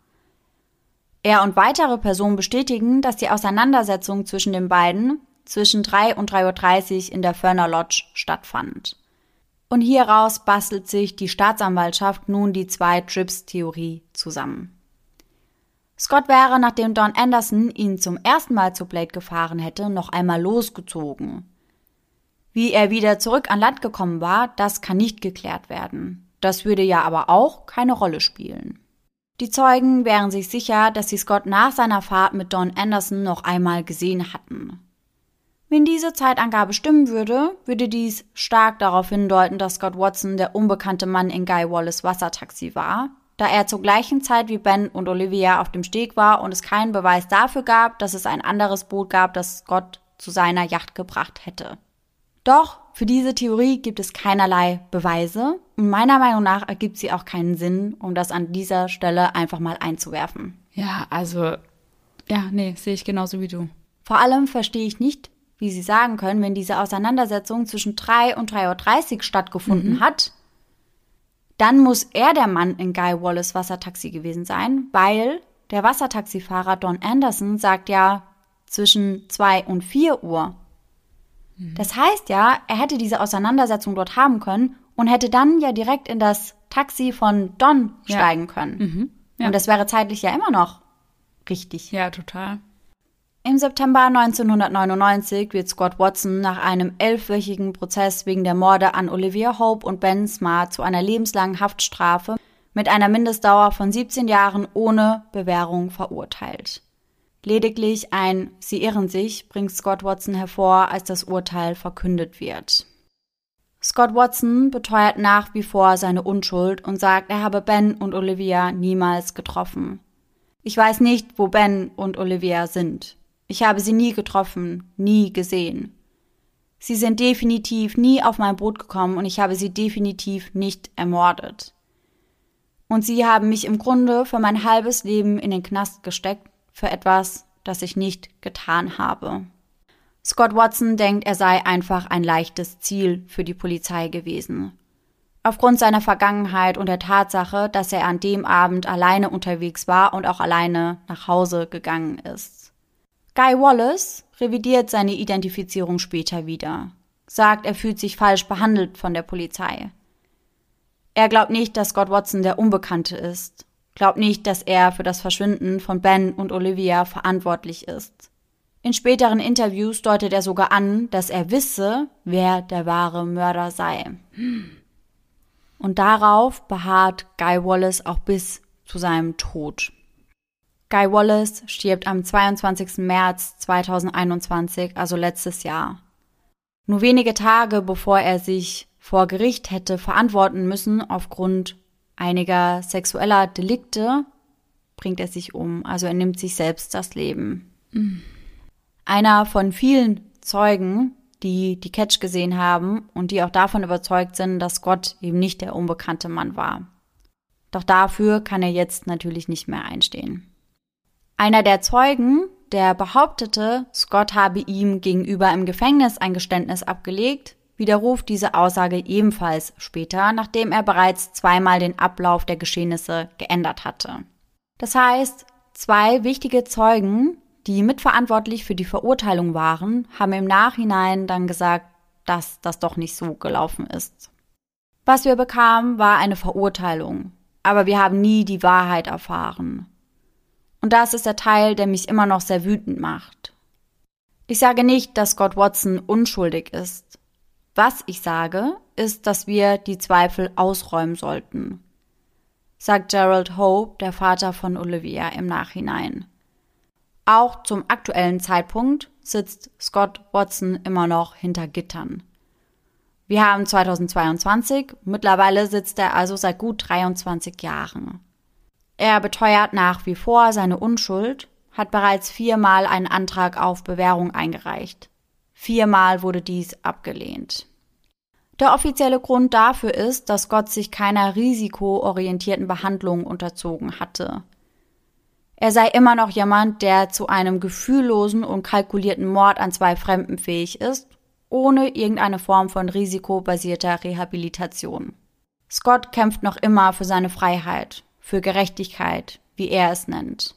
Er und weitere Personen bestätigen, dass die Auseinandersetzung zwischen den beiden zwischen 3 und 3:30 Uhr in der Ferner Lodge stattfand. Und hieraus bastelt sich die Staatsanwaltschaft nun die 2-Trips-Theorie zusammen. Scott wäre, nachdem Don Anderson ihn zum ersten Mal zur Plate gefahren hätte, noch einmal losgezogen. Wie er wieder zurück an Land gekommen war, das kann nicht geklärt werden. Das würde ja aber auch keine Rolle spielen. Die Zeugen wären sich sicher, dass sie Scott nach seiner Fahrt mit Don Anderson noch einmal gesehen hatten. Wenn diese Zeitangabe stimmen würde, würde dies stark darauf hindeuten, dass Scott Watson der unbekannte Mann in Guy Wallace' Wassertaxi war, da er zur gleichen Zeit wie Ben und Olivia auf dem Steg war und es keinen Beweis dafür gab, dass es ein anderes Boot gab, das Scott zu seiner Yacht gebracht hätte. Doch für diese Theorie gibt es keinerlei Beweise und meiner Meinung nach ergibt sie auch keinen Sinn, um das an dieser Stelle einfach mal einzuwerfen. Ja, sehe ich genauso wie du. Vor allem verstehe ich nicht, wie sie sagen können, wenn diese Auseinandersetzung zwischen 3 und 3:30 Uhr stattgefunden hat, dann muss er der Mann in Guy Wallace' Wassertaxi gewesen sein, weil der Wassertaxifahrer Don Anderson sagt ja zwischen 2 und 4 Uhr. Das heißt ja, er hätte diese Auseinandersetzung dort haben können und hätte dann ja direkt in das Taxi von Don steigen können. Ja. Und das wäre zeitlich ja immer noch richtig. Ja, total. Im September 1999 wird Scott Watson nach einem 11-wöchigen Prozess wegen der Morde an Olivia Hope und Ben Smart zu einer lebenslangen Haftstrafe mit einer Mindestdauer von 17 Jahren ohne Bewährung verurteilt. Lediglich ein „Sie irren sich" bringt Scott Watson hervor, als das Urteil verkündet wird. Scott Watson beteuert nach wie vor seine Unschuld und sagt, er habe Ben und Olivia niemals getroffen. Ich weiß nicht, wo Ben und Olivia sind. Ich habe sie nie getroffen, nie gesehen. Sie sind definitiv nie auf mein Boot gekommen und ich habe sie definitiv nicht ermordet. Und sie haben mich im Grunde für mein halbes Leben in den Knast gesteckt, für etwas, das ich nicht getan habe. Scott Watson denkt, er sei einfach ein leichtes Ziel für die Polizei gewesen. Aufgrund seiner Vergangenheit und der Tatsache, dass er an dem Abend alleine unterwegs war und auch alleine nach Hause gegangen ist. Guy Wallace revidiert seine Identifizierung später wieder, sagt, er fühlt sich falsch behandelt von der Polizei. Er glaubt nicht, dass Scott Watson der Unbekannte ist, glaubt nicht, dass er für das Verschwinden von Ben und Olivia verantwortlich ist. In späteren Interviews deutet er sogar an, dass er wisse, wer der wahre Mörder sei. Und darauf beharrt Guy Wallace auch bis zu seinem Tod. Guy Wallace stirbt am 22. März 2021, also letztes Jahr. Nur wenige Tage bevor er sich vor Gericht hätte verantworten müssen aufgrund einiger sexueller Delikte, bringt er sich um. Also er nimmt sich selbst das Leben. Einer von vielen Zeugen, die die Catch gesehen haben und die auch davon überzeugt sind, dass Scott eben nicht der unbekannte Mann war. Doch dafür kann er jetzt natürlich nicht mehr einstehen. Einer der Zeugen, der behauptete, Scott habe ihm gegenüber im Gefängnis ein Geständnis abgelegt, widerruft diese Aussage ebenfalls später, nachdem er bereits zweimal den Ablauf der Geschehnisse geändert hatte. Das heißt, 2 wichtige Zeugen, die mitverantwortlich für die Verurteilung waren, haben im Nachhinein dann gesagt, dass das doch nicht so gelaufen ist. Was wir bekamen, war eine Verurteilung, aber wir haben nie die Wahrheit erfahren. Und das ist der Teil, der mich immer noch sehr wütend macht. Ich sage nicht, dass Scott Watson unschuldig ist. Was ich sage, ist, dass wir die Zweifel ausräumen sollten, sagt Gerald Hope, der Vater von Olivia, im Nachhinein. Auch zum aktuellen Zeitpunkt sitzt Scott Watson immer noch hinter Gittern. Wir haben 2022, mittlerweile sitzt er also seit gut 23 Jahren. Er beteuert nach wie vor seine Unschuld, hat bereits 4-mal einen Antrag auf Bewährung eingereicht. 4-mal wurde dies abgelehnt. Der offizielle Grund dafür ist, dass Scott sich keiner risikoorientierten Behandlung unterzogen hatte. Er sei immer noch jemand, der zu einem gefühllosen und kalkulierten Mord an 2 Fremden fähig ist, ohne irgendeine Form von risikobasierter Rehabilitation. Scott kämpft noch immer für seine Freiheit, für Gerechtigkeit, wie er es nennt.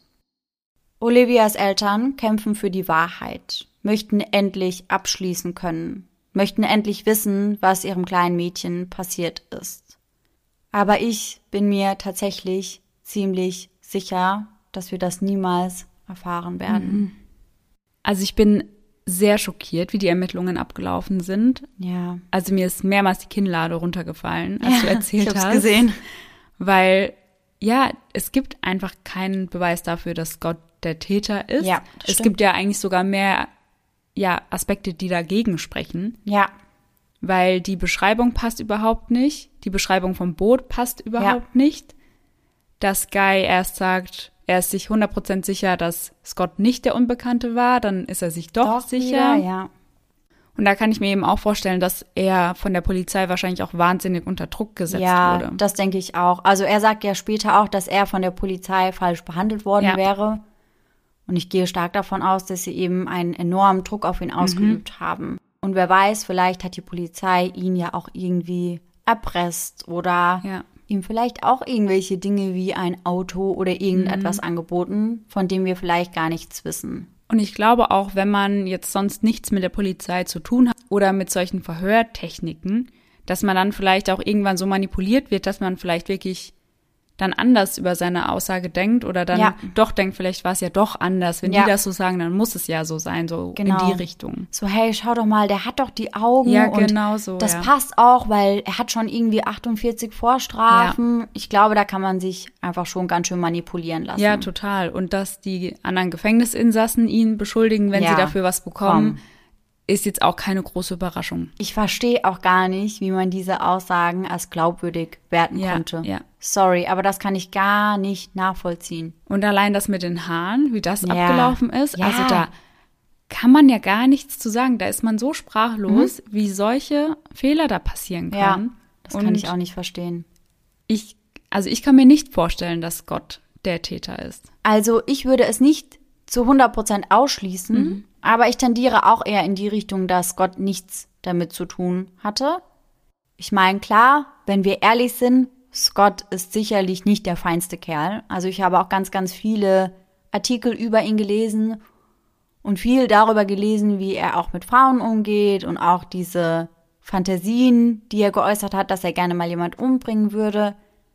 Olivias Eltern kämpfen für die Wahrheit, möchten endlich abschließen können, möchten endlich wissen, was ihrem kleinen Mädchen passiert ist. Aber ich bin mir tatsächlich ziemlich sicher, dass wir das niemals erfahren werden. Also ich bin sehr schockiert, wie die Ermittlungen abgelaufen sind. Ja. Also mir ist mehrmals die Kinnlade runtergefallen, als du erzählt ich hab's hast. Gesehen. Weil, ja, es gibt einfach keinen Beweis dafür, dass Scott der Täter ist. Ja, das es stimmt. gibt ja eigentlich sogar mehr Aspekte, die dagegen sprechen. Ja. Weil die Beschreibung passt überhaupt nicht. Die Beschreibung vom Boot passt überhaupt nicht. Dass Guy erst sagt, er ist sich 100% sicher, dass Scott nicht der Unbekannte war, dann ist er sich doch sicher. Wieder, ja. Und da kann ich mir eben auch vorstellen, dass er von der Polizei wahrscheinlich auch wahnsinnig unter Druck gesetzt wurde. Ja, das denke ich auch. Also er sagt ja später auch, dass er von der Polizei falsch behandelt worden wäre. Und ich gehe stark davon aus, dass sie eben einen enormen Druck auf ihn ausgeübt haben. Und wer weiß, vielleicht hat die Polizei ihn ja auch irgendwie erpresst oder ihm vielleicht auch irgendwelche Dinge wie ein Auto oder irgendetwas angeboten, von dem wir vielleicht gar nichts wissen. Und ich glaube auch, wenn man jetzt sonst nichts mit der Polizei zu tun hat oder mit solchen Verhörtechniken, dass man dann vielleicht auch irgendwann so manipuliert wird, dass man vielleicht wirklich dann anders über seine Aussage denkt oder dann doch denkt, vielleicht war es ja doch anders. Wenn die das so sagen, dann muss es ja so sein, so in die Richtung. So, hey, schau doch mal, der hat doch die Augen. Ja, und genau so. Das passt auch, weil er hat schon irgendwie 48 Vorstrafen. Ja. Ich glaube, da kann man sich einfach schon ganz schön manipulieren lassen. Ja, total. Und dass die anderen Gefängnisinsassen ihn beschuldigen, wenn sie dafür was bekommen, ist jetzt auch keine große Überraschung. Ich verstehe auch gar nicht, wie man diese Aussagen als glaubwürdig werten konnte. Ja. Sorry, aber das kann ich gar nicht nachvollziehen. Und allein das mit den Haaren, wie das abgelaufen ist, Ja. also da kann man ja gar nichts zu sagen. Da ist man so sprachlos, wie solche Fehler da passieren können. Ja, das kann ich auch nicht verstehen. Ich kann mir nicht vorstellen, dass Scott der Täter ist. Also ich würde es nicht zu 100% ausschließen, aber ich tendiere auch eher in die Richtung, dass Scott nichts damit zu tun hatte. Ich meine, klar, wenn wir ehrlich sind, Scott ist sicherlich nicht der feinste Kerl. Also ich habe auch ganz, ganz viele Artikel über ihn gelesen und viel darüber gelesen, wie er auch mit Frauen umgeht und auch diese Fantasien, die er geäußert hat, dass er gerne mal jemand umbringen würde.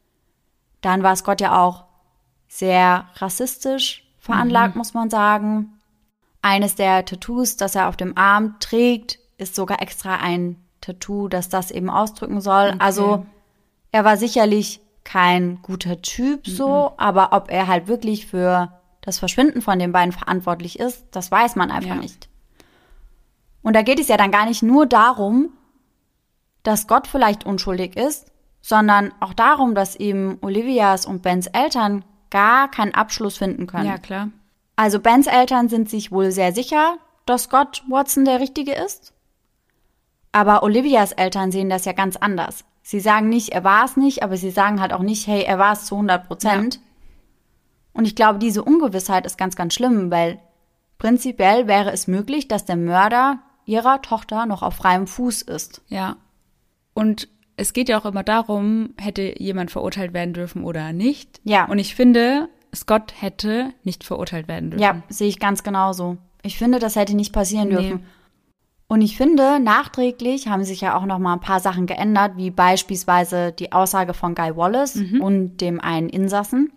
Dann war Scott ja auch sehr rassistisch veranlagt, muss man sagen. Eines der Tattoos, das er auf dem Arm trägt, ist sogar extra ein Tattoo, das das eben ausdrücken soll. Okay. Also er war sicherlich kein guter Typ so, aber ob er halt wirklich für das Verschwinden von den beiden verantwortlich ist, das weiß man einfach nicht. Und da geht es ja dann gar nicht nur darum, dass Gott vielleicht unschuldig ist, sondern auch darum, dass eben Olivias und Bens Eltern gar keinen Abschluss finden können. Ja, klar. Also Bens Eltern sind sich wohl sehr sicher, dass Scott Watson der Richtige ist. Aber Olivias Eltern sehen das ja ganz anders. Sie sagen nicht, er war es nicht, aber sie sagen halt auch nicht, hey, er war es zu 100%. Ja. Und ich glaube, diese Ungewissheit ist ganz, ganz schlimm, weil prinzipiell wäre es möglich, dass der Mörder ihrer Tochter noch auf freiem Fuß ist. Ja. Und es geht ja auch immer darum, hätte jemand verurteilt werden dürfen oder nicht. Ja. Und ich finde, Scott hätte nicht verurteilt werden dürfen. Ja, sehe ich ganz genauso. Ich finde, das hätte nicht passieren dürfen. Und ich finde, nachträglich haben sich ja auch noch mal ein paar Sachen geändert, wie beispielsweise die Aussage von Guy Wallace und dem einen Insassen.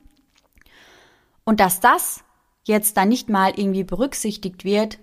Und dass das jetzt dann nicht mal irgendwie berücksichtigt wird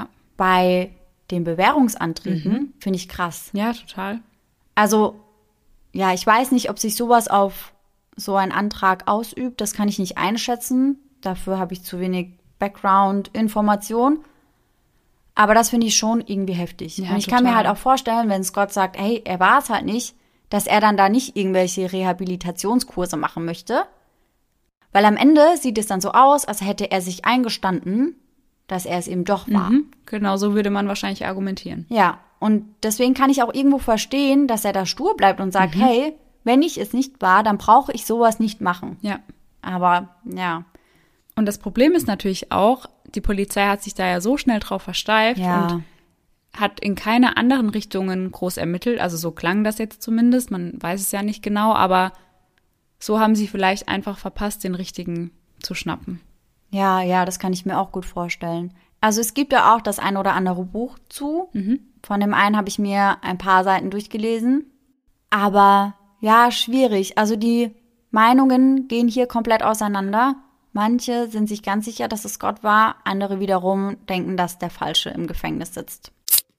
bei den Bewährungsanträgen, finde ich krass. Ja, total. Also, ja, ich weiß nicht, ob sich sowas auf so einen Antrag ausübt. Das kann ich nicht einschätzen. Dafür habe ich zu wenig Background-Information. Aber das finde ich schon irgendwie heftig. Ja, und ich kann mir halt auch vorstellen, wenn Scott sagt, hey, er war es halt nicht, dass er dann da nicht irgendwelche Rehabilitationskurse machen möchte. Weil am Ende sieht es dann so aus, als hätte er sich eingestanden, dass er es eben doch war. Genau, so würde man wahrscheinlich argumentieren. Ja, und deswegen kann ich auch irgendwo verstehen, dass er da stur bleibt und sagt, hey, wenn ich es nicht war, dann brauche ich sowas nicht machen. Ja. Aber, ja. Und das Problem ist natürlich auch, die Polizei hat sich da ja so schnell drauf versteift und hat in keine anderen Richtungen groß ermittelt. Also so klang das jetzt zumindest, man weiß es ja nicht genau, aber so haben sie vielleicht einfach verpasst, den richtigen zu schnappen. Ja, das kann ich mir auch gut vorstellen. Also es gibt ja auch das ein oder andere Buch zu. Von dem einen habe ich mir ein paar Seiten durchgelesen. Aber ja, schwierig. Also die Meinungen gehen hier komplett auseinander. Manche sind sich ganz sicher, dass es Scott war. Andere wiederum denken, dass der Falsche im Gefängnis sitzt.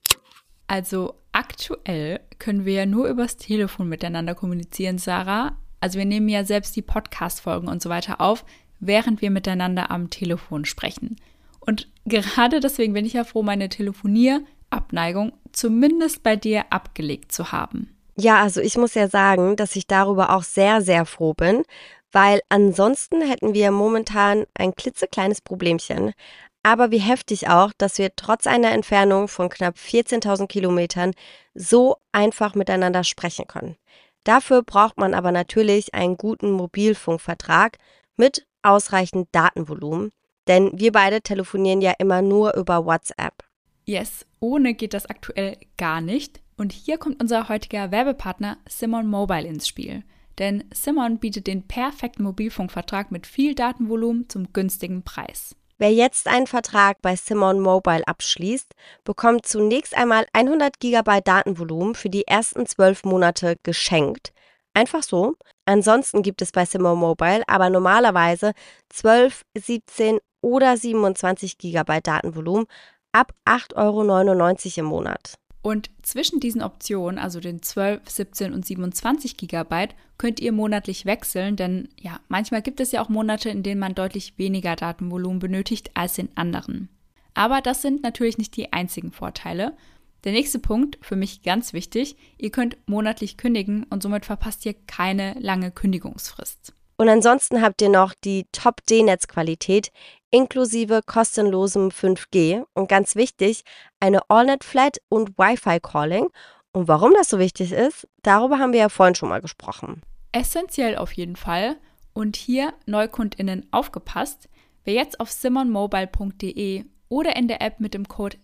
Also aktuell können wir ja nur übers Telefon miteinander kommunizieren, Sarah. Also wir nehmen ja selbst die Podcast-Folgen und so weiter auf, während wir miteinander am Telefon sprechen. Und gerade deswegen bin ich ja froh, meine Telefonierabneigung zumindest bei dir abgelegt zu haben. Ja, also ich muss ja sagen, dass ich darüber auch sehr, sehr froh bin, weil ansonsten hätten wir momentan ein klitzekleines Problemchen. Aber wie heftig auch, dass wir trotz einer Entfernung von knapp 14.000 Kilometern so einfach miteinander sprechen können. Dafür braucht man aber natürlich einen guten Mobilfunkvertrag mit ausreichend Datenvolumen, denn wir beide telefonieren ja immer nur über WhatsApp. Yes, ohne geht das aktuell gar nicht. Und hier kommt unser heutiger Werbepartner Simon Mobile ins Spiel. Denn Simon bietet den perfekten Mobilfunkvertrag mit viel Datenvolumen zum günstigen Preis. Wer jetzt einen Vertrag bei Simon Mobile abschließt, bekommt zunächst einmal 100 GB Datenvolumen für die ersten 12 Monate geschenkt. Einfach so. Ansonsten gibt es bei Simon Mobile aber normalerweise 12, 17 oder 27 GB Datenvolumen ab 8,99 € im Monat. Und zwischen diesen Optionen, also den 12, 17 und 27 GB, könnt ihr monatlich wechseln, denn ja, manchmal gibt es ja auch Monate, in denen man deutlich weniger Datenvolumen benötigt als in anderen. Aber das sind natürlich nicht die einzigen Vorteile. Der nächste Punkt, für mich ganz wichtig, ihr könnt monatlich kündigen und somit verpasst ihr keine lange Kündigungsfrist. Und ansonsten habt ihr noch die Top-D-Netzqualität inklusive kostenlosem 5G und ganz wichtig, eine AllNet-Flat und Wi-Fi-Calling. Und warum das so wichtig ist, darüber haben wir ja vorhin schon mal gesprochen. Essentiell auf jeden Fall. Und hier NeukundInnen aufgepasst, wer jetzt auf simonmobile.de oder in der App mit dem Code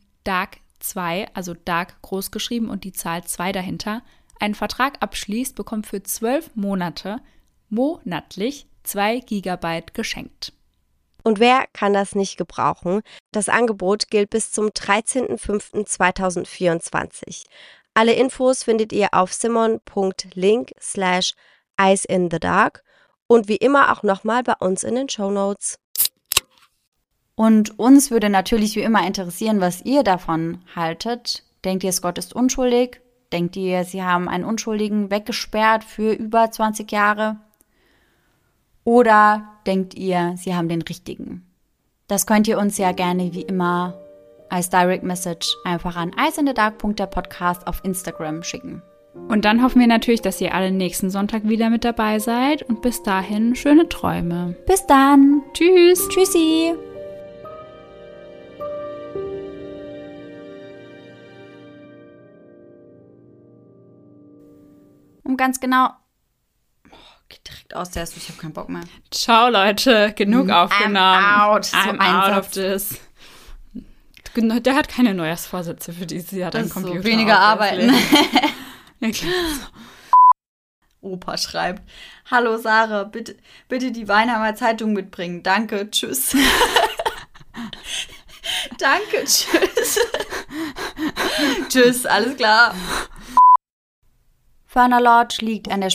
DARK2, also DARK großgeschrieben und die Zahl 2 dahinter, einen Vertrag abschließt, bekommt für 12 Monate monatlich 2 GB geschenkt. Und wer kann das nicht gebrauchen? Das Angebot gilt bis zum 13.05.2024. Alle Infos findet ihr auf simon.link/eyes-in-the-dark und wie immer auch nochmal bei uns in den Shownotes. Und uns würde natürlich wie immer interessieren, was ihr davon haltet. Denkt ihr, Scott ist unschuldig? Denkt ihr, sie haben einen Unschuldigen weggesperrt für über 20 Jahre? Oder denkt ihr, sie haben den Richtigen? Das könnt ihr uns ja gerne wie immer als Direct Message einfach an iceinthedark.der-podcast auf Instagram schicken. Und dann hoffen wir natürlich, dass ihr alle nächsten Sonntag wieder mit dabei seid. Und bis dahin, schöne Träume. Bis dann. Tschüss. Tschüssi. Um ganz genau... Geht direkt aus, der ist, ich habe keinen Bock mehr. Ciao, Leute. Genug aufgenommen. I'm out. I'm out of this. Der hat keine Neujahrsvorsätze für dieses Jahr. Dann Computer so weniger arbeiten. Ja, klar. Opa schreibt: Hallo Sarah, bitte die Weinheimer Zeitung mitbringen. Danke, tschüss. Danke, tschüss. Tschüss, alles klar. Ferner Lodge liegt an der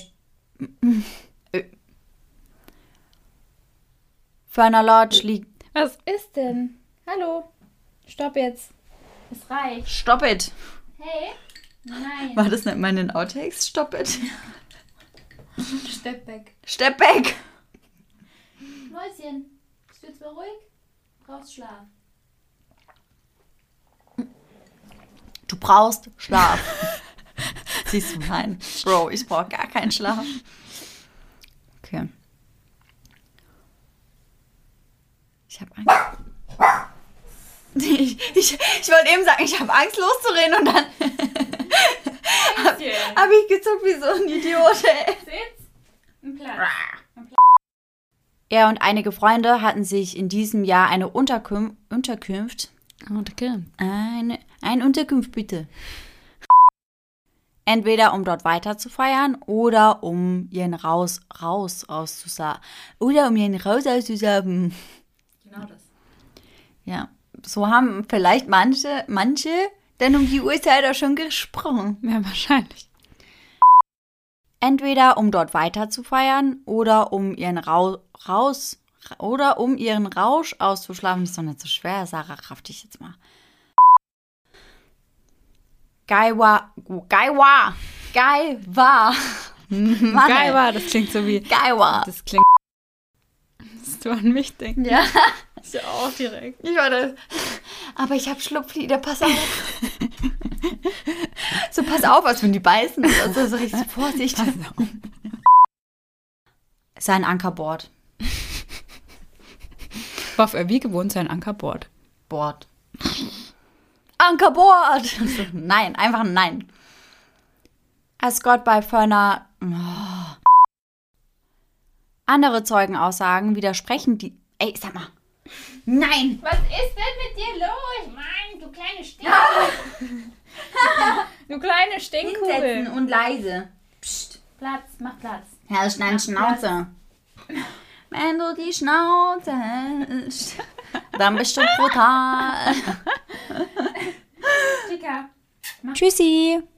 Ferner Lodge liegt... Was ist denn? Hallo? Stopp jetzt. Es reicht. Stop it. Hey? Nein. War das nicht mal in den Outtakes? Stop it. Step back. Step back. Mäuschen, bist du jetzt mal ruhig? Brauchst Schlaf. Du brauchst Schlaf. Siehst du, nein. Bro, ich brauche gar keinen Schlaf. Okay. Ich habe Angst. Ich wollte eben sagen, ich habe Angst loszureden und dann habe ich gezuckt wie so ein Idiot. Sitz. Ein Platz. Er und einige Freunde hatten sich in diesem Jahr eine Unterkunft. Eine Unterkunft, bitte. Entweder um dort weiter zu feiern oder um ihren Raus auszusagen. Oder um ihren Raus auszusagen. Genau das. Ja, so haben vielleicht manche dann um die Uhrzeit auch schon gesprochen. Ja, wahrscheinlich. Entweder um dort weiter zu feiern oder um ihren Rausch auszuschlafen. Das ist doch nicht so schwer, Sarah, raff dich jetzt mal. Gaiwa. Gaiwa, das klingt so wie... Gaiwa. Das klingt... Musst du an mich denken? Ja. Ist ja auch direkt. Ich war das. Aber ich hab Schlupflider, pass auf. So, pass auf, als wenn die beißen. Also so richtig Vorsicht. Sein Ankerboard. War auf wie gewohnt sein Ankerboard. Board. Ankerboard! Also, nein, einfach ein Nein. Als Gott bei Ferner... Oh. Andere Zeugenaussagen widersprechen die... Ey, sag mal. Nein! Was ist denn mit dir los? Mann, du kleine Stinkkugel. Du kleine Stinkkugel. Hinsetzen und leise. Psst. Platz, mach Platz. Herrsch, deine Schnauze. Wenn du die Schnauze hältst, dann bist du brutal. Chica. Tschüssi.